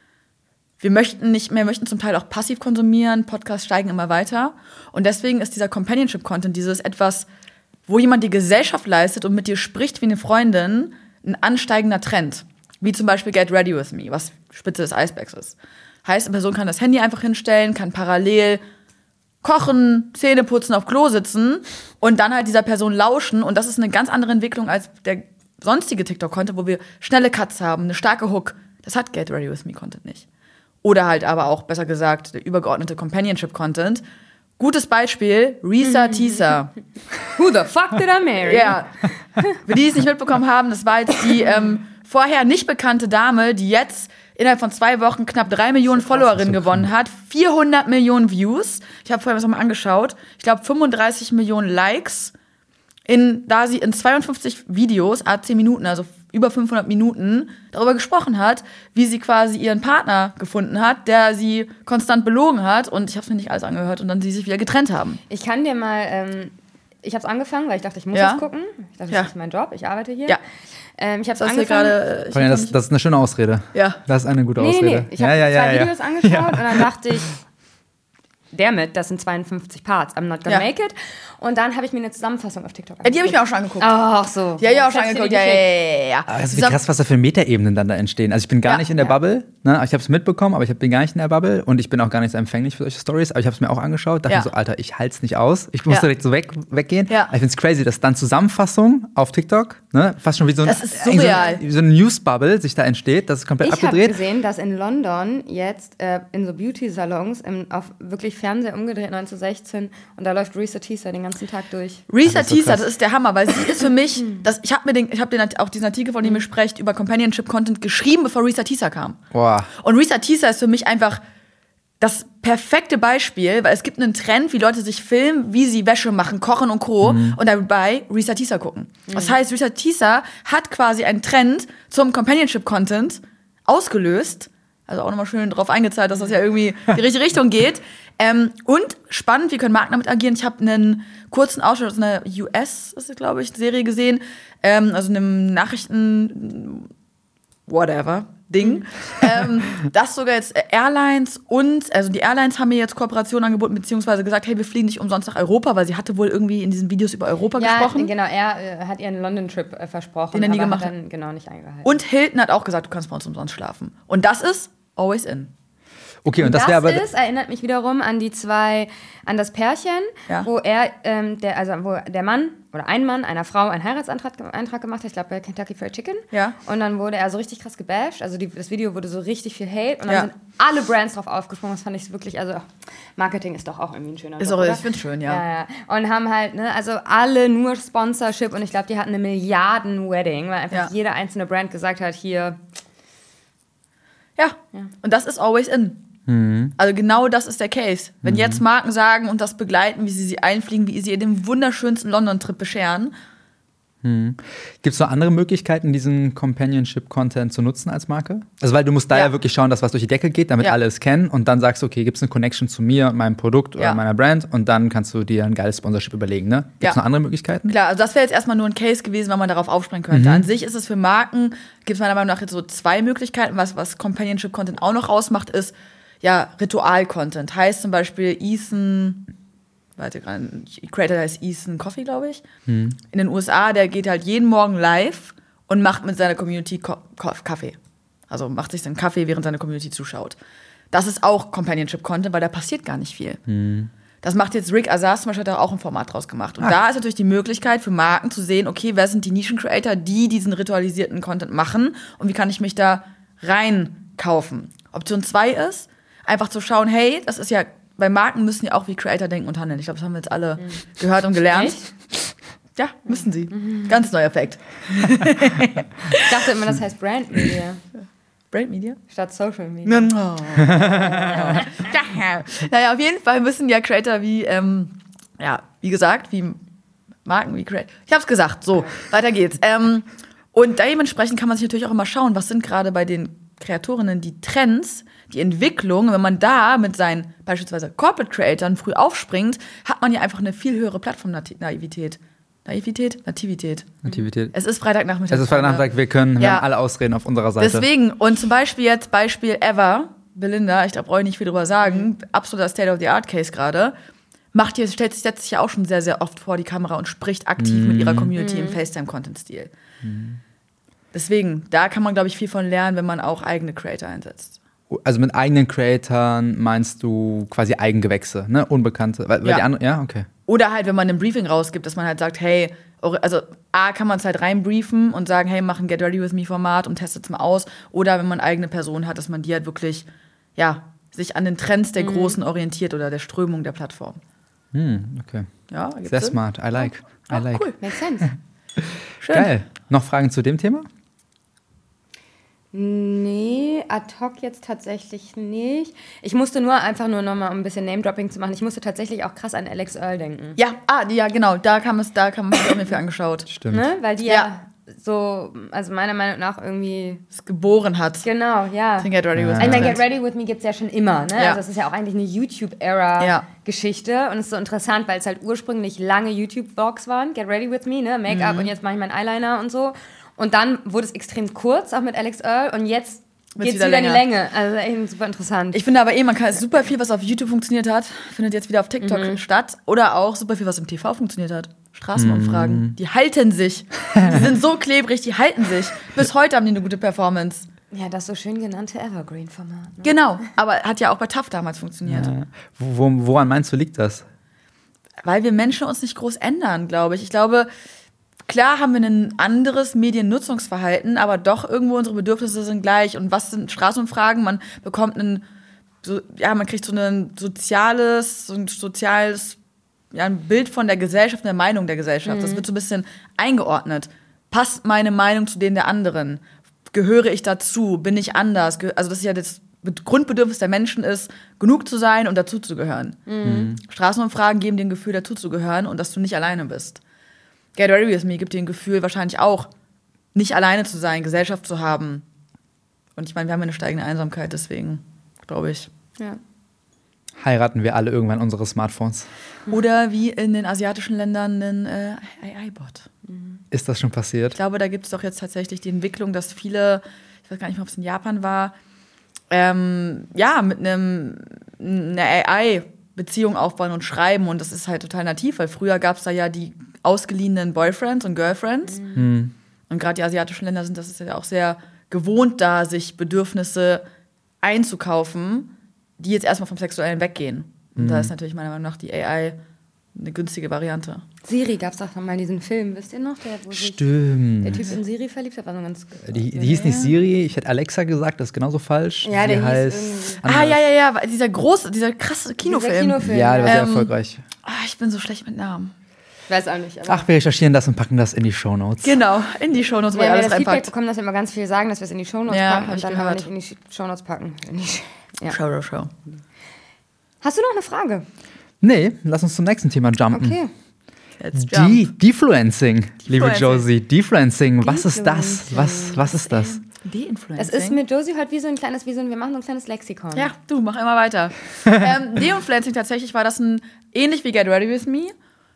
Wir möchten nicht mehr, möchten zum Teil auch passiv konsumieren, Podcasts steigen immer weiter. Und deswegen ist dieser Companionship-Content, dieses etwas, wo jemand die Gesellschaft leistet und mit dir spricht wie eine Freundin, ein ansteigender Trend. Wie zum Beispiel Get Ready With Me, was Spitze des Eisbergs ist. Heißt, eine Person kann das Handy einfach hinstellen, kann parallel kochen, Zähne putzen, auf Klo sitzen und dann halt dieser Person lauschen. Und das ist eine ganz andere Entwicklung als der sonstige TikTok-Content, wo wir schnelle Cuts haben, eine starke Hook. Das hat Get Ready With Me-Content nicht. Oder halt aber auch, besser gesagt, der übergeordnete Companionship-Content. Gutes Beispiel, Risa Teesa. Who the fuck did I marry? Ja. Für die, die es nicht mitbekommen haben, das war jetzt die ähm, vorher nicht bekannte Dame, die jetzt innerhalb von zwei Wochen knapp drei Millionen Followerinnen so gewonnen hat, vierhundert Millionen Views. Ich habe vorher was nochmal angeschaut. Ich glaube fünfunddreißig Millionen Likes, in, da sie in zweiundfünfzig Videos, a zehn Minuten, also über fünfhundert Minuten, darüber gesprochen hat, wie sie quasi ihren Partner gefunden hat, der sie konstant belogen hat. Und ich habe es mir nicht alles angehört und dann sie sich wieder getrennt haben. Ich kann dir mal, ähm, ich habe es angefangen, weil ich dachte, ich muss Ja. das gucken. Ich dachte, das Ja. ist mein Job, ich arbeite hier. Ja. Ähm, ich habe es Das ist hier angefangen. gerade. Vor allem, das, das ist eine schöne Ausrede. Ja. Das ist eine gute Nee, nee, Ausrede. nee. Ich habe ja, ja, zwei ja, Videos ja. angeschaut Ja. und dann dachte ich, damit, das sind zweiundfünfzig Parts, I'm not gonna Ja. make it. Und dann habe ich mir eine Zusammenfassung auf TikTok Ja, die habe ich mir auch schon angeguckt. Ach so. Die habe ich auch schon Das hast du angeguckt. dir Ja, ja, geschickt. ja, ja, ja. Also wie krass, was da für Metaebenen dann da entstehen. Also ich bin gar Ja. nicht in der Ja. Bubble, ne? Ich habe es mitbekommen, aber ich bin gar nicht in der Bubble und ich bin auch gar nicht so empfänglich für solche Stories. Aber ich habe es mir auch angeschaut, dachte Ja. mir so, Alter, ich halte es nicht aus. Ich muss Ja. direkt so weg, weggehen. Ja. Aber ich finde es crazy, dass dann Zusammenfassung auf TikTok, ne? Fast schon wie so, ein, Das ist eigentlich surreal. so, so eine News-Bubble sich da entsteht. Das ist komplett Ich habe abgedreht. gesehen, dass in London jetzt äh, in so Beauty-Salons im, auf wirklich Fernseher umgedreht neunzehnhundertsechzehn und da läuft Risa Teesa den ganzen Tag durch. Risa Das ist so Teesa, krass. das ist der Hammer, weil sie ist für mich, das, ich habe mir den, ich habe den auch diesen Artikel, von dem ihr sprecht, über Companionship-Content geschrieben, bevor Risa Teesa kam. Boah. Und Risa Teesa ist für mich einfach das perfekte Beispiel, weil es gibt einen Trend, wie Leute sich filmen, wie sie Wäsche machen, kochen und Co. und dabei Risa Teesa gucken. Das heißt, Risa Teesa hat quasi einen Trend zum Companionship-Content ausgelöst. Also auch nochmal schön drauf eingezahlt, dass das ja irgendwie in die richtige Richtung geht. Ähm, und spannend, wie können Marken damit agieren? Ich habe einen kurzen Ausschnitt aus einer U S, ist glaube ich, Serie gesehen, ähm, also einem Nachrichten whatever Ding. ähm, das sogar jetzt Airlines und, also die Airlines haben mir jetzt Kooperationen angeboten, beziehungsweise gesagt, hey, wir fliegen nicht umsonst nach Europa, weil sie hatte wohl irgendwie in diesen Videos über Europa Ja, gesprochen. genau, er äh, hat ihren London-Trip äh, versprochen, Den er nie aber gemacht hat dann genau nicht eingehalten. Und Hilton hat auch gesagt, du kannst bei uns umsonst schlafen. Und das ist always in. Okay, und, Und das das, wäre aber. ist, erinnert mich wiederum an die zwei, an das Pärchen, Ja. wo er, ähm, der, also wo der Mann oder ein Mann einer Frau einen Heiratsantrag Eintrag gemacht hat, ich glaube bei Kentucky Fried Chicken. Ja. Und dann wurde er so richtig krass gebasht, also die, das Video wurde so richtig viel Hate und dann Ja. sind alle Brands drauf aufgesprungen, das fand ich wirklich, also Marketing ist doch auch irgendwie ein schöner Ist Job, auch, oder? ich find's schön, ja. Ja, ja. Und haben halt, ne, also alle nur Sponsorship und ich glaube, die hatten eine Milliarden-Wedding, weil einfach Ja. jede einzelne Brand gesagt hat, hier, Ja. Und das ist always in. Also genau das ist der Case. Wenn jetzt Marken sagen und das begleiten, wie sie sie einfliegen, wie sie ihr den wunderschönsten London-Trip bescheren. Gibt es noch andere Möglichkeiten, diesen Companionship-Content zu nutzen als Marke? Also, weil du musst da ja, Ja. wirklich schauen, dass was durch die Decke geht, damit Ja. alle es kennen und dann sagst du, okay, gibt es eine Connection zu mir und meinem Produkt oder Ja. meiner Brand und dann kannst du dir ein geiles Sponsorship überlegen, ne? Gibt es Ja. noch andere Möglichkeiten? Klar, also das wäre jetzt erstmal nur ein Case gewesen, wenn man darauf aufspringen könnte. An sich ist es für Marken, gibt es meiner Meinung nach jetzt so zwei Möglichkeiten. Was, was Companionship-Content auch noch ausmacht, ist ja Ritual-Content. Heißt zum Beispiel Ethan, warte gerade, Creator heißt Ethan Coffee, glaube ich. In den U S A, der geht halt jeden Morgen live und macht mit seiner Community Ko Ko Kaffee. Also macht sich seinen Kaffee, während seine Community zuschaut. Das ist auch Companionship-Content, weil da passiert gar nicht viel. Das macht jetzt Rick Azaz zum Beispiel, hat da auch ein Format draus gemacht. Und Ah. da ist natürlich die Möglichkeit für Marken zu sehen, okay, wer sind die Nischen-Creator, die diesen ritualisierten Content machen und wie kann ich mich da reinkaufen. Option zwei ist, einfach zu schauen, hey, das ist ja, bei Marken müssen ja auch wie Creator denken und handeln. Ich glaube, das haben wir jetzt alle gehört und gelernt. Echt? Ja, müssen sie. Ganz neuer Effekt. ich dachte immer, das heißt Brand Media Brand Media? statt Social Media. No. Naja, auf jeden Fall müssen ja Creator wie, ähm, ja, wie gesagt, wie Marken, wie Creator. Ich hab's gesagt, so, weiter geht's. Ähm, und dementsprechend kann man sich natürlich auch immer schauen, was sind gerade bei den Kreatorinnen die Trends, die Entwicklung, wenn man da mit seinen beispielsweise Corporate Creatoren früh aufspringt, hat man ja einfach eine viel höhere Plattform-Naivität. Naivität? Nativität. Nativität. Es ist Freitagnachmittag. Es ist Freitagnachmittag, wir können, wir Ja. haben alle Ausreden auf unserer Seite. Deswegen, und zum Beispiel jetzt Beispiel Eva, Belinda, ich da brauche ich nicht viel drüber sagen, absoluter State-of-the-Art-Case gerade, macht hier, stellt sich, setzt sich ja auch schon sehr, sehr oft vor die Kamera und spricht aktiv Mhm. mit ihrer Community im FaceTime-Content-Stil. Mhm. Deswegen, da kann man, glaube ich, viel von lernen, wenn man auch eigene Creator einsetzt. Also mit eigenen Creatoren meinst du quasi Eigengewächse, ne? Unbekannte. Weil, weil Ja. die andere, ja, okay. Oder halt, wenn man ein Briefing rausgibt, dass man halt sagt, hey, also A, kann man es halt reinbriefen und sagen, hey, mach ein Get Ready With Me Format und testet es mal aus. Oder wenn man eigene Person hat, dass man die halt wirklich, ja, sich an den Trends der Großen orientiert oder der Strömung der Plattform. Hm, okay. Ja, ergibt Sehr Sinn? smart. I like. I Ah, like. cool. Makes sense. Schön. Geil. Noch Fragen zu dem Thema? Nee, ad hoc jetzt tatsächlich nicht. Ich musste nur einfach nur nochmal, um ein bisschen Name-Dropping zu machen, ich musste tatsächlich auch krass an Alex Earl denken. Ja, ah, die- ja, genau, da kam es, da kam ich auch mir für angeschaut. Stimmt. Ne? Weil die ja. Ja. so, also meiner Meinung nach irgendwie, Es geboren hat. genau, ja. Den Get Ready With Ich Me. meine, Get Ready With Me gibt es ja schon immer, ne? Ja. Also es ist ja auch eigentlich eine Ja. YouTube-Era-Geschichte und es ist so interessant, weil es halt ursprünglich lange YouTube-Vlogs waren, Get Ready With Me, ne? Make-up und jetzt mache ich meinen Eyeliner und so. Und dann wurde es extrem kurz, auch mit Alex Earl und jetzt Wird's geht es wieder wieder in die länger. Länge. Also eben super interessant. Ich finde aber eh, man kann super viel, was auf YouTube funktioniert hat, findet jetzt wieder auf TikTok statt. Oder auch super viel, was im T V funktioniert hat. Straßenumfragen. Die halten sich. Die sind so klebrig, die halten sich. Bis heute haben die eine gute Performance. Ja, das so schön genannte Evergreen-Format. Ne? Genau. Aber hat ja auch bei T A F damals funktioniert. Ja. Wo, woran meinst du, liegt das? Weil wir Menschen uns nicht groß ändern, glaube ich. Ich glaube, klar haben wir ein anderes Mediennutzungsverhalten, aber doch irgendwo unsere Bedürfnisse sind gleich. Und was sind Straßenumfragen? Man bekommt ein, so, ja, man kriegt so ein soziales, so ein soziales, ja, ein Bild von der Gesellschaft, der Meinung der Gesellschaft. Das wird so ein bisschen eingeordnet. Passt meine Meinung zu denen der anderen? Gehöre ich dazu? Bin ich anders? Ge- Also das ist ja das Grundbedürfnis der Menschen ist, genug zu sein und dazuzugehören. Mhm. Straßenumfragen geben dir ein Gefühl, dazuzugehören und dass du nicht alleine bist. Get Ready With Me gibt dir ein Gefühl, wahrscheinlich auch, nicht alleine zu sein, Gesellschaft zu haben. Und ich meine, wir haben ja eine steigende Einsamkeit, deswegen glaube ich. Ja. Heiraten wir alle irgendwann unsere Smartphones? Oder wie in den asiatischen Ländern ein äh, A I-Bot. Ist das schon passiert? Ich glaube, da gibt es doch jetzt tatsächlich die Entwicklung, dass viele, ich weiß gar nicht mehr, ob es in Japan war, ähm, ja, mit einem einer A I-Beziehung aufbauen und schreiben. Und das ist halt total nativ, weil früher gab es da ja die ausgeliehenen Boyfriends und Girlfriends. Hm. Und gerade die asiatischen Länder sind das ist ja auch sehr gewohnt, da sich Bedürfnisse einzukaufen, die jetzt erstmal vom Sexuellen weggehen. Und da ist natürlich meiner Meinung nach die A I eine günstige Variante. Siri gab es doch noch mal diesen Film, wisst ihr noch? Der, wo sich Stimmt. der Typ in Siri verliebt hat, war so ganz. Die, die hieß nicht Siri, ich hätte Alexa gesagt, das ist genauso falsch. Ja, Sie der hieß heißt irgendwie- Ah, ja, ja, ja, dieser große, dieser krasse Kinofilm. Dieser Kinofilm. Ja, der war sehr Ähm, erfolgreich. Ah, ich bin so schlecht mit Namen. Ich weiß auch nicht. Aber Ach, wir recherchieren das und packen das in die Shownotes. Genau, in die Shownotes, wo wenn ihr wir alles das Feedback reinpackt. bekommen, dass wir immer ganz viel sagen, dass wir es in die Shownotes Ja, packen hab und ich dann aber gehört. nicht in die Shownotes packen. In die Sh- Ja. Show, show, show. Hast du noch eine Frage? Nee, lass uns zum nächsten Thema jumpen. Okay. Jetzt jump. Die Defluencing, liebe Defluencing. Josie. Defluencing, was ist das? Defluencing. Was, was ist das? De-Influencing. Es ist mit Josie heute wie so ein kleines, wie so ein, wir machen so ein kleines Lexikon. Ja, du, mach immer weiter. ähm, De-Influencing, tatsächlich war das ein, ähnlich wie Get Ready With Me,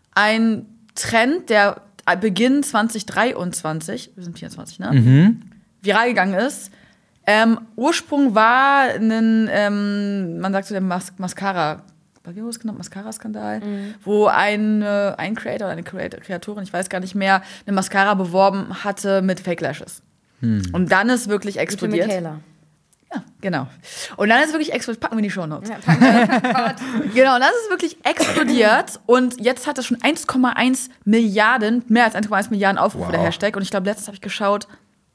ein Trend, der Beginn zwanzig dreiundzwanzig, wir sind vierundzwanzig, ne? Mhm. Viral gegangen ist. Ähm, Ursprung war ein, ähm, man sagt so der Mas Mascara, wie wurde es genannt? Mascara-Skandal, wo ein, äh, ein Creator oder eine Creator, Kreatorin, ich weiß gar nicht mehr, eine Mascara beworben hatte mit Fake Lashes. Und dann ist wirklich Mit explodiert. Michaela. Ja, genau. Und dann ist wirklich explodiert. Packen wir in die Shownotes. Ja, packen wir- Genau, und das ist wirklich explodiert. Und jetzt hat es schon eins Komma eins Milliarden, mehr als eins Komma eins Milliarden Aufrufe, Wow. der Hashtag. Und ich glaube, letztens habe ich geschaut,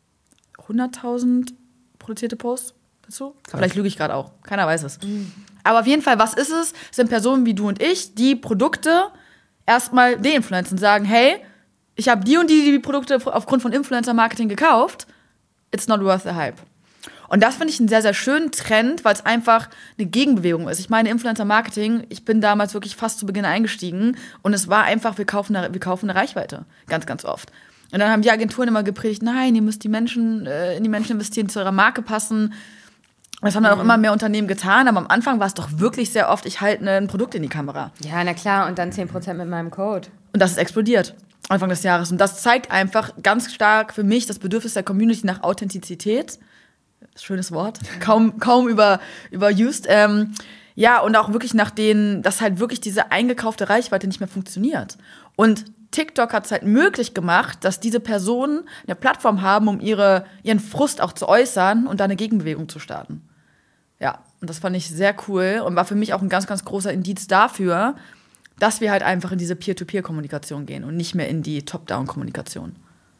hunderttausend produzierte Posts dazu. Vielleicht lüge ich gerade auch. Keiner weiß es. Aber auf jeden Fall, was ist es? Es sind Personen wie du und ich, die Produkte erstmal de-influenzen und sagen, hey, ich habe die und die, die Produkte aufgrund von Influencer-Marketing gekauft. It's not worth the hype. Und das finde ich einen sehr, sehr schönen Trend, weil es einfach eine Gegenbewegung ist. Ich meine, Influencer-Marketing, ich bin damals wirklich fast zu Beginn eingestiegen und es war einfach, wir kaufen eine, wir kaufen eine Reichweite. Ganz, ganz oft. Und dann haben die Agenturen immer gepredigt, nein, ihr müsst die Menschen, äh, in die Menschen investieren, die zu eurer Marke passen. Das haben dann auch immer mehr Unternehmen getan, aber am Anfang war es doch wirklich sehr oft, ich halte ein Produkt in die Kamera. Ja, na klar, und dann zehn Prozent mit meinem Code. Und das ist explodiert, Anfang des Jahres. Und das zeigt einfach ganz stark für mich das Bedürfnis der Community nach Authentizität. Schönes Wort, kaum, kaum über, überused. Ähm, ja, und auch wirklich nach denen, dass halt wirklich diese eingekaufte Reichweite nicht mehr funktioniert. Und TikTok hat es halt möglich gemacht, dass diese Personen eine Plattform haben, um ihre, ihren Frust auch zu äußern und da eine Gegenbewegung zu starten. Ja, und das fand ich sehr cool und war für mich auch ein ganz, ganz großer Indiz dafür, dass wir halt einfach in diese Peer-to-Peer-Kommunikation gehen und nicht mehr in die Top-Down-Kommunikation.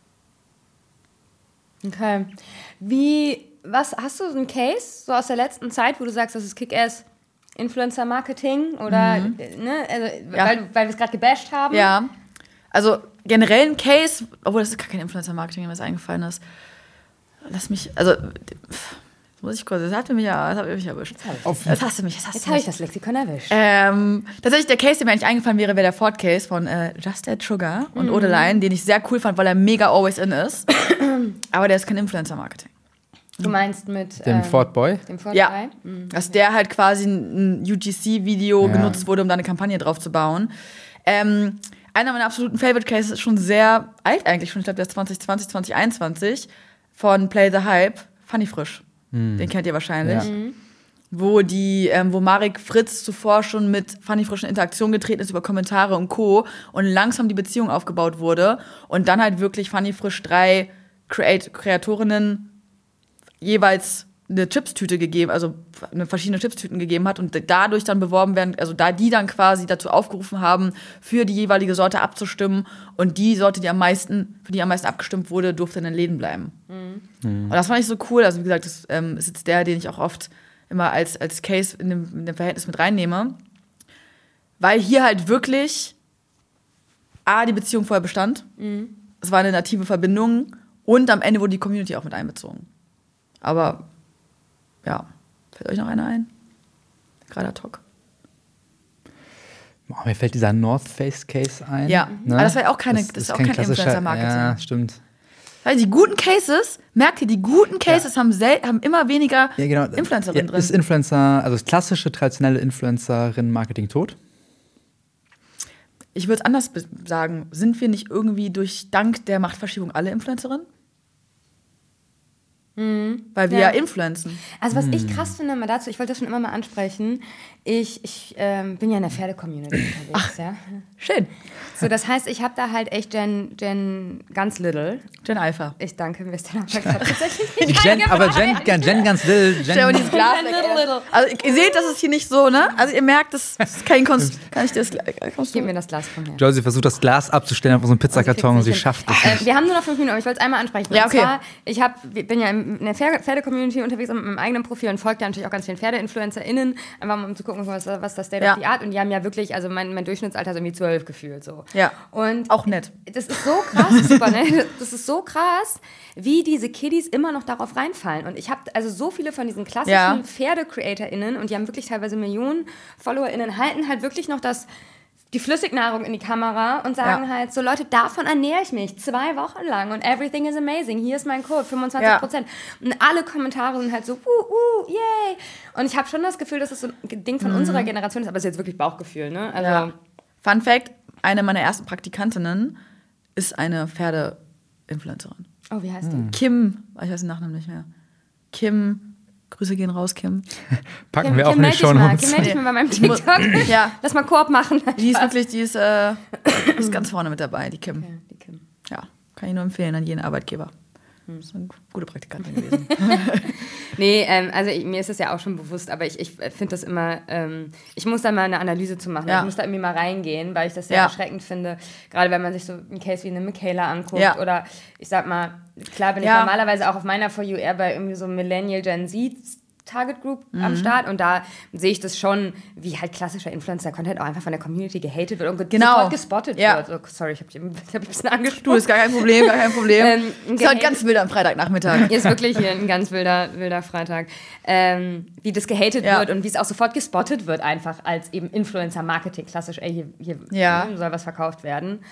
Okay. Wie, was, hast du so einen Case so aus der letzten Zeit, wo du sagst, das ist Kick-Ass Influencer-Marketing oder, mhm. ne, also, ja. weil, weil wir es gerade gebasht haben? Ja, also generell ein Case, obwohl das ist gar kein Influencer-Marketing, was eingefallen ist. Lass mich, also, muss ich kurz, das hat mich ja, das hat mich erwischt. Das hast du mich, das hast Jetzt du habe mich. ich das Lexikon erwischt. Ähm, tatsächlich, der Case, der mir eigentlich eingefallen wäre, wäre der Ford-Case von äh, Just Add Sugar und mhm. Odeline, den ich sehr cool fand, weil er mega always in ist. Aber der ist kein Influencer-Marketing. Du meinst mit dem ähm, Ford Boy? Dem Ford ja, Boy? Mhm. Dass der halt quasi ein U G C-Video ja. genutzt wurde, um da eine Kampagne drauf zu bauen. Ähm, einer meiner absoluten Favorite Cases ist schon sehr alt eigentlich, schon ich glaube, der ist zwanzig zwanzig, zwanzig einundzwanzig von Play the Hype, Funny Frisch. Mhm. Den kennt ihr wahrscheinlich. Ja. Mhm. Wo die, ähm, wo Marek Fritz zuvor schon mit Funny Frisch in Interaktion getreten ist über Kommentare und Co. und langsam die Beziehung aufgebaut wurde und dann halt wirklich Funny Frisch drei Creat- Kreatorinnen jeweils eine Chipstüte gegeben, also eine verschiedene Chipstüten gegeben hat und dadurch dann beworben werden, also da die dann quasi dazu aufgerufen haben, für die jeweilige Sorte abzustimmen und die Sorte, die am meisten, für die am meisten abgestimmt wurde, durfte in den Läden bleiben. Mhm. Und das fand ich so cool, also wie gesagt, das ähm, ist jetzt der, den ich auch oft immer als, als Case in dem, in dem Verhältnis mit reinnehme, weil hier halt wirklich A, die Beziehung vorher bestand, mhm. es war eine native Verbindung und am Ende wurde die Community auch mit einbezogen. Aber, ja, fällt euch noch einer ein? Gerade ad hoc. Oh, mir fällt dieser North Face Case ein. Ja, ne? aber das war ja auch, keine, das, das das ist auch kein, kein Influencer-Marketing. Ja, stimmt. Weil die guten Cases, merkt ihr, die guten Cases ja. haben, sel- haben immer weniger ja, genau. Influencerinnen ja, drin. Ist Influencer, also das klassische, traditionelle Influencerin-Marketing tot? Ich würde es anders be- sagen. Sind wir nicht irgendwie durch dank der Machtverschiebung alle Influencerinnen? Mhm. Weil wir ja, ja influenzen. Also was ich krass finde mal dazu, ich wollte das schon immer mal ansprechen, ich, ich ähm, bin ja in der Pferde-Community unterwegs. Ach, ja. Schön. So, das heißt, ich habe da halt echt Jen, Jen ganz little. Jen Alpha. Ich danke, mir ist der Name tatsächlich nicht Jen, aber Jen, Jen ganz little. Jen, Jen dieses Glas Jen little, little. Also ihr seht, das ist hier nicht so, ne? Also ihr merkt, das ist kein Kunst. Kann ich dir das Glas? Gib mir das Glas von her. Josie versucht das Glas abzustellen auf so einem Pizzakarton und sie schafft es nicht. Äh, wir haben nur noch fünf Minuten, aber ich wollte es einmal ansprechen. Ja, okay. Und zwar, ich hab, bin ja in der Pferde-Community unterwegs mit meinem eigenen Profil und folge ja natürlich auch ganz vielen PferdeinfluencerInnen, einfach mal um zu gucken, was, was das State ja. of the Art. Und die haben ja wirklich, also mein, mein Durchschnittsalter ist irgendwie zwölf gefühlt so. Ja. Und auch nett. Das ist so krass, super, ne? Das ist so krass, wie diese Kiddies immer noch darauf reinfallen. Und ich habe also so viele von diesen klassischen ja. Pferde-CreatorInnen und die haben wirklich teilweise Millionen FollowerInnen, halten halt wirklich noch das die Flüssignahrung in die Kamera und sagen ja. halt so, Leute, davon ernähre ich mich zwei Wochen lang und everything is amazing. Hier ist mein Code, fünfundzwanzig Prozent. Ja. Und alle Kommentare sind halt so, uh, uh, yay. Und ich habe schon das Gefühl, dass das so ein Ding von mhm. unserer Generation ist, aber es ist jetzt wirklich Bauchgefühl, ne? Also ja. Fun Fact, eine meiner ersten Praktikantinnen ist eine Pferde-Influencerin. Oh, wie heißt die? Mhm. Kim, ich weiß den Nachnamen nicht mehr. Kim... Grüße gehen raus, Kim. Packen Kim, wir auch Kim, in die Shownotes. Kim, melde dich mal bei meinem TikTok. Ja. Lass mal Koop machen. Die ist wirklich, die ist, äh, ist ganz vorne mit dabei, die Kim. Ja, die Kim. Ja, kann ich nur empfehlen an jeden Arbeitgeber. Das ist eine gute Praktikantin gewesen. Nee, ähm, also ich, mir ist das ja auch schon bewusst, aber ich, ich finde das immer, ähm, ich muss da mal eine Analyse zu machen. Ja. Ich muss da irgendwie mal reingehen, weil ich das sehr ja. erschreckend finde. Gerade wenn man sich so einen Case wie eine Michaela anguckt ja. oder ich sag mal, klar bin ich ja. normalerweise auch auf meiner For You eher bei irgendwie so Millennial Gen Z Target Group mhm. am Start und da sehe ich das schon, wie halt klassischer Influencer-Content auch einfach von der Community gehatet wird und genau. sofort gespottet ja. wird. Oh, sorry, ich habe dich hab ein bisschen angesprochen. Du, ist gar kein Problem, gar kein Problem. ähm, ist halt ganz wilder am Freitagnachmittag. Ist wirklich hier ein ganz wilder, wilder Freitag. Ähm, wie das gehatet ja. wird und wie es auch sofort gespottet wird einfach als eben Influencer-Marketing, klassisch, ey, hier, hier ja. soll was verkauft werden.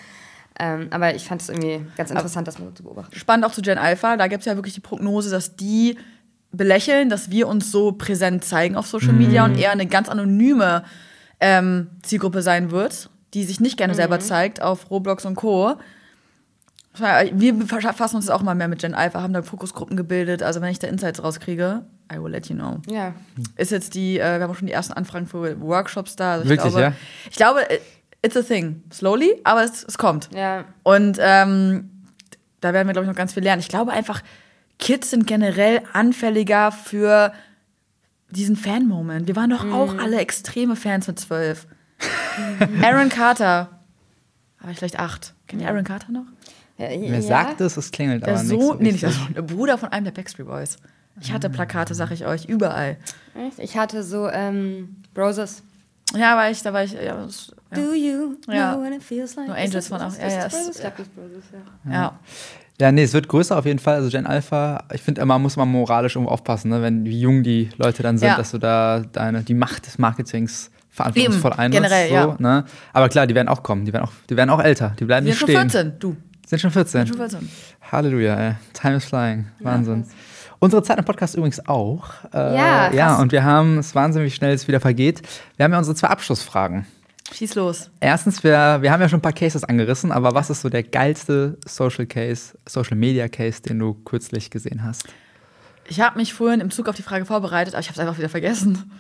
Ähm, aber ich fand es irgendwie ganz interessant, das mal zu beobachten. Spannend auch zu Gen Alpha. Da gibt es ja wirklich die Prognose, dass die belächeln, dass wir uns so präsent zeigen auf Social Media und eher eine ganz anonyme ähm, Zielgruppe sein wird, die sich nicht gerne mhm. selber zeigt auf Roblox und Co. Wir befassen uns auch mal mehr mit Gen Alpha, haben da Fokusgruppen gebildet. Also wenn ich da Insights rauskriege, I will let you know. Ja. Ist jetzt die, äh, wir haben auch schon die ersten Anfragen für Workshops da. Also ich Wirklich, glaube, ja? Ich glaube, it's a thing. Slowly, aber es, es kommt. Ja. Und ähm, da werden wir, glaube ich, noch ganz viel lernen. Ich glaube einfach, Kids sind generell anfälliger für diesen Fan-Moment. Wir waren doch mm. auch alle extreme Fans mit zwölf. Aaron Carter. War ich vielleicht acht. Kennt ihr Aaron Carter noch? Ja, Wer ja. sagt es, es klingelt Der aber so, nicht so nee, nicht richtig. der, Sohn, der Bruder von einem der Backstreet Boys. Ich hatte Plakate, sag ich euch, überall. Echt? Ich hatte so ähm, Broses. Ja, war ich, da war ich, ja. Das, ja. Do you Ja. know when it feels like... No, Angels waren auch, ja, ja. Ist das ist- Broses? Ja. Broses, ja. Ja. Ja, nee, es wird größer auf jeden Fall. Also Gen Alpha, ich finde immer, muss man moralisch irgendwo aufpassen, ne? Wenn wie jung die Leute dann sind, Ja. dass du da deine, die Macht des Marketings verantwortungsvoll Eben, einnutzt. generell, so, ja. ne? Aber klar, die werden auch kommen, die werden auch, die werden auch älter, die bleiben Wir nicht sind schon stehen. vierzehn, du. Sind schon vierzehn. Sind schon vierzehn. Halleluja, ey. Time is flying. Wahnsinn. krass. Unsere Zeit im Podcast übrigens auch. Äh, Ja, krass. ja, und wir haben es wahnsinnig, wie schnell es wieder vergeht. Wir haben ja unsere zwei Abschlussfragen. Schieß los. Erstens, wir, wir haben ja schon ein paar Cases angerissen, aber was ist so der geilste Social Case, Social Media Case, den du kürzlich gesehen hast? Ich habe mich vorhin im Zug auf die Frage vorbereitet, aber ich habe es einfach wieder vergessen.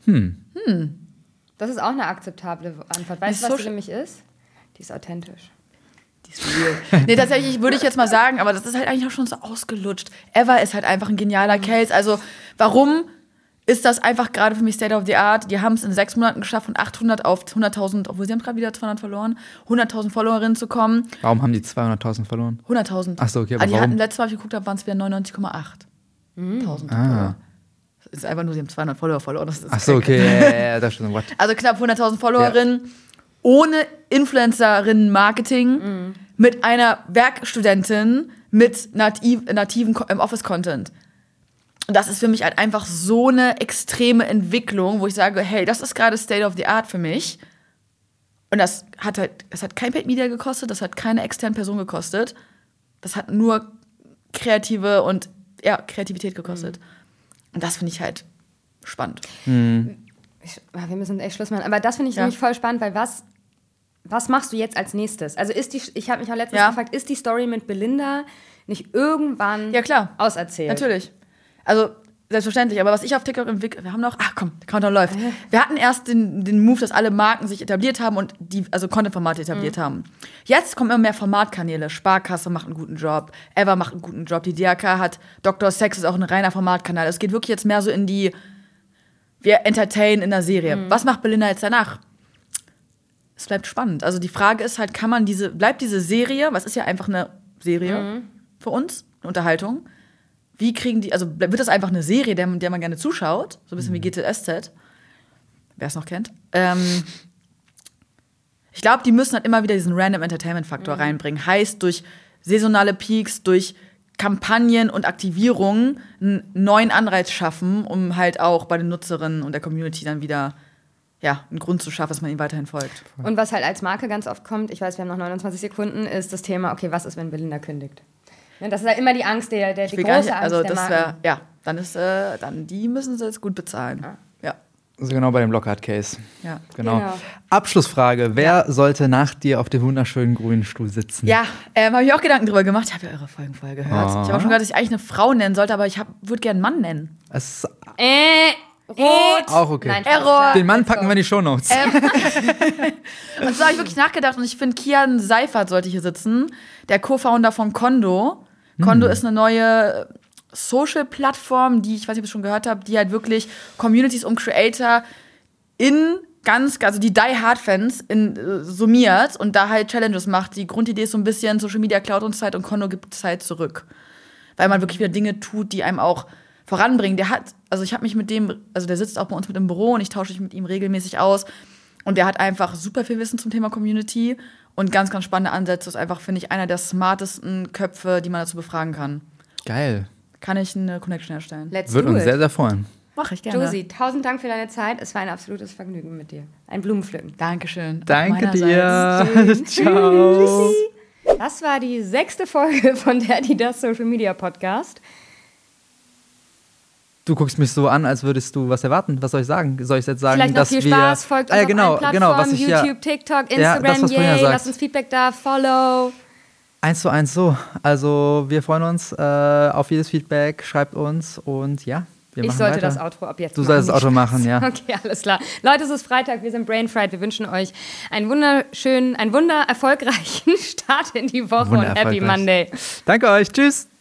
Das ist auch eine akzeptable Antwort. Weißt du, Die was die Social- nämlich ist? Die ist authentisch. Die ist real. Nee, tatsächlich würde ich jetzt mal sagen, aber das ist halt eigentlich auch schon so ausgelutscht. Ever ist halt einfach ein genialer Case. Also, warum ist das einfach gerade für mich State of the Art? Die haben es in sechs Monaten geschafft, von achthundert auf hunderttausend, obwohl sie haben gerade wieder zweihundert verloren, hunderttausend Followerinnen zu kommen. Warum haben die zweihunderttausend verloren? hunderttausend. Ach so, okay, aber aber die warum? hatten letztes Mal, als ich geguckt habe, waren es wieder neunundneunzig Komma acht. tausend Ah. Follower. Das ist einfach nur, sie haben zweihundert Follower verloren. Das ist Ach so, krank. okay, ja, ja, ja, das stimmt. What? Also knapp hunderttausend Followerinnen, ohne Influencerinnen-Marketing, mit einer Werkstudentin, mit nativ, nativen Ko- im Office-Content. Und das ist für mich halt einfach so eine extreme Entwicklung, wo ich sage, hey, das ist gerade State of the Art für mich. Und das hat halt, das hat kein Paid Media gekostet, das hat keine externe Person gekostet. Das hat nur kreative und ja, Kreativität gekostet. Und das finde ich halt spannend. Ich, wir müssen echt Schluss machen. Aber das finde ich Ja. nämlich voll spannend, weil was, was machst du jetzt als nächstes? Also ist die, ich habe mich auch letztens Ja. gefragt, ist die Story mit Belinda nicht irgendwann Ja, klar. auserzählt? Natürlich. Also, selbstverständlich. Aber was ich auf TikTok entwickelt, wir haben noch, ach komm, der Countdown läuft. Wir hatten erst den, den Move, dass alle Marken sich etabliert haben und die, also Content-Formate etabliert Mhm. haben. Jetzt kommen immer mehr Formatkanäle. Sparkasse macht einen guten Job, Ever macht einen guten Job, die D R K hat, Doktor Sex ist auch ein reiner Formatkanal. Es geht wirklich jetzt mehr so in die, wir entertainen in der Serie. Mhm. Was macht Belinda jetzt danach? Es bleibt spannend. Also die Frage ist halt, kann man diese, bleibt diese Serie, was ist ja einfach eine Serie Mhm. für uns, eine Unterhaltung, wie kriegen die, also ble- wird das einfach eine Serie, der, der man gerne zuschaut, so ein bisschen wie G T S Z, wer es noch kennt. Ähm, ich glaube, die müssen halt immer wieder diesen Random Entertainment-Faktor reinbringen. Heißt, durch saisonale Peaks, durch Kampagnen und Aktivierungen einen neuen Anreiz schaffen, um halt auch bei den Nutzerinnen und der Community dann wieder ja, einen Grund zu schaffen, dass man ihnen weiterhin folgt. Und was halt als Marke ganz oft kommt, ich weiß, wir haben noch neunundzwanzig Sekunden, ist das Thema, okay, was ist, wenn Belinda kündigt? Ne, das ist halt immer die Angst, der, der, die Ich will gar große nicht, Angst also der das Marken. wäre, ja, dann ist, äh, dann die müssen sie jetzt gut bezahlen. Ja, Also genau bei dem Lockhart-Case. ja. Genau. Genau. Abschlussfrage. Wer sollte nach dir auf dem wunderschönen grünen Stuhl sitzen? Ja, ähm, habe ich auch Gedanken drüber gemacht. Ich habe ja eure Folgen vorher gehört. Ah. Ich habe auch schon gehört, dass ich eigentlich eine Frau nennen sollte, aber ich würde gerne einen Mann nennen. Es ist Äh, rot. auch okay. Nein, Error. Den Mann packen wir in die Shownotes. Und so habe ich wirklich nachgedacht und ich finde, Kian Seifert sollte hier sitzen, der Co-Founder von Kondo. Kondo ist eine neue Social-Plattform, die, ich weiß nicht, ob ihr es schon gehört habt, die halt wirklich Communities und Creator in ganz, also die Die-Hard-Fans in, äh, summiert und da halt Challenges macht. Die Grundidee ist so ein bisschen Social Media klaut uns Zeit und Kondo gibt Zeit zurück. Weil man wirklich wieder Dinge tut, die einem auch voranbringen. Der hat, also ich habe mich mit dem, also der sitzt auch bei uns mit im Büro und ich tausche mich mit ihm regelmäßig aus. Und der hat einfach super viel Wissen zum Thema Community und ganz, ganz spannende Ansätze. Ist einfach, finde ich, einer der smartesten Köpfe, die man dazu befragen kann. Geil. Kann ich eine Connection herstellen? Let's Würde do uns it. sehr, sehr freuen. Mach ich gerne. Josie, tausend Dank für deine Zeit. Es war ein absolutes Vergnügen mit dir. Ein Blumenpflücken. Dankeschön. Auch Danke meinerseits. dir. Ciao. Tschüssi. Das war die sechste Folge von der Adidas Social Media Podcast. Du guckst mich so an, als würdest du was erwarten. Was soll ich sagen? Soll ich jetzt sagen, Vielleicht noch dass viel wir Spaß, folgt uns ah, ja, genau, auf allen genau, Plattformen, was ich YouTube, ja, TikTok, ja, Instagram, das, yay, sagt. lasst uns Feedback da, follow. Eins zu eins so. Also wir freuen uns äh, auf jedes Feedback, schreibt uns und ja, wir machen Ich sollte weiter. das Outro ab jetzt Du machen. sollst das Outro machen, ja. Okay, alles klar. Leute, es ist Freitag, wir sind Brainfried. Wir wünschen euch einen wunderschönen, einen wunder erfolgreichen Start in die Woche und Happy Monday. Danke euch, tschüss.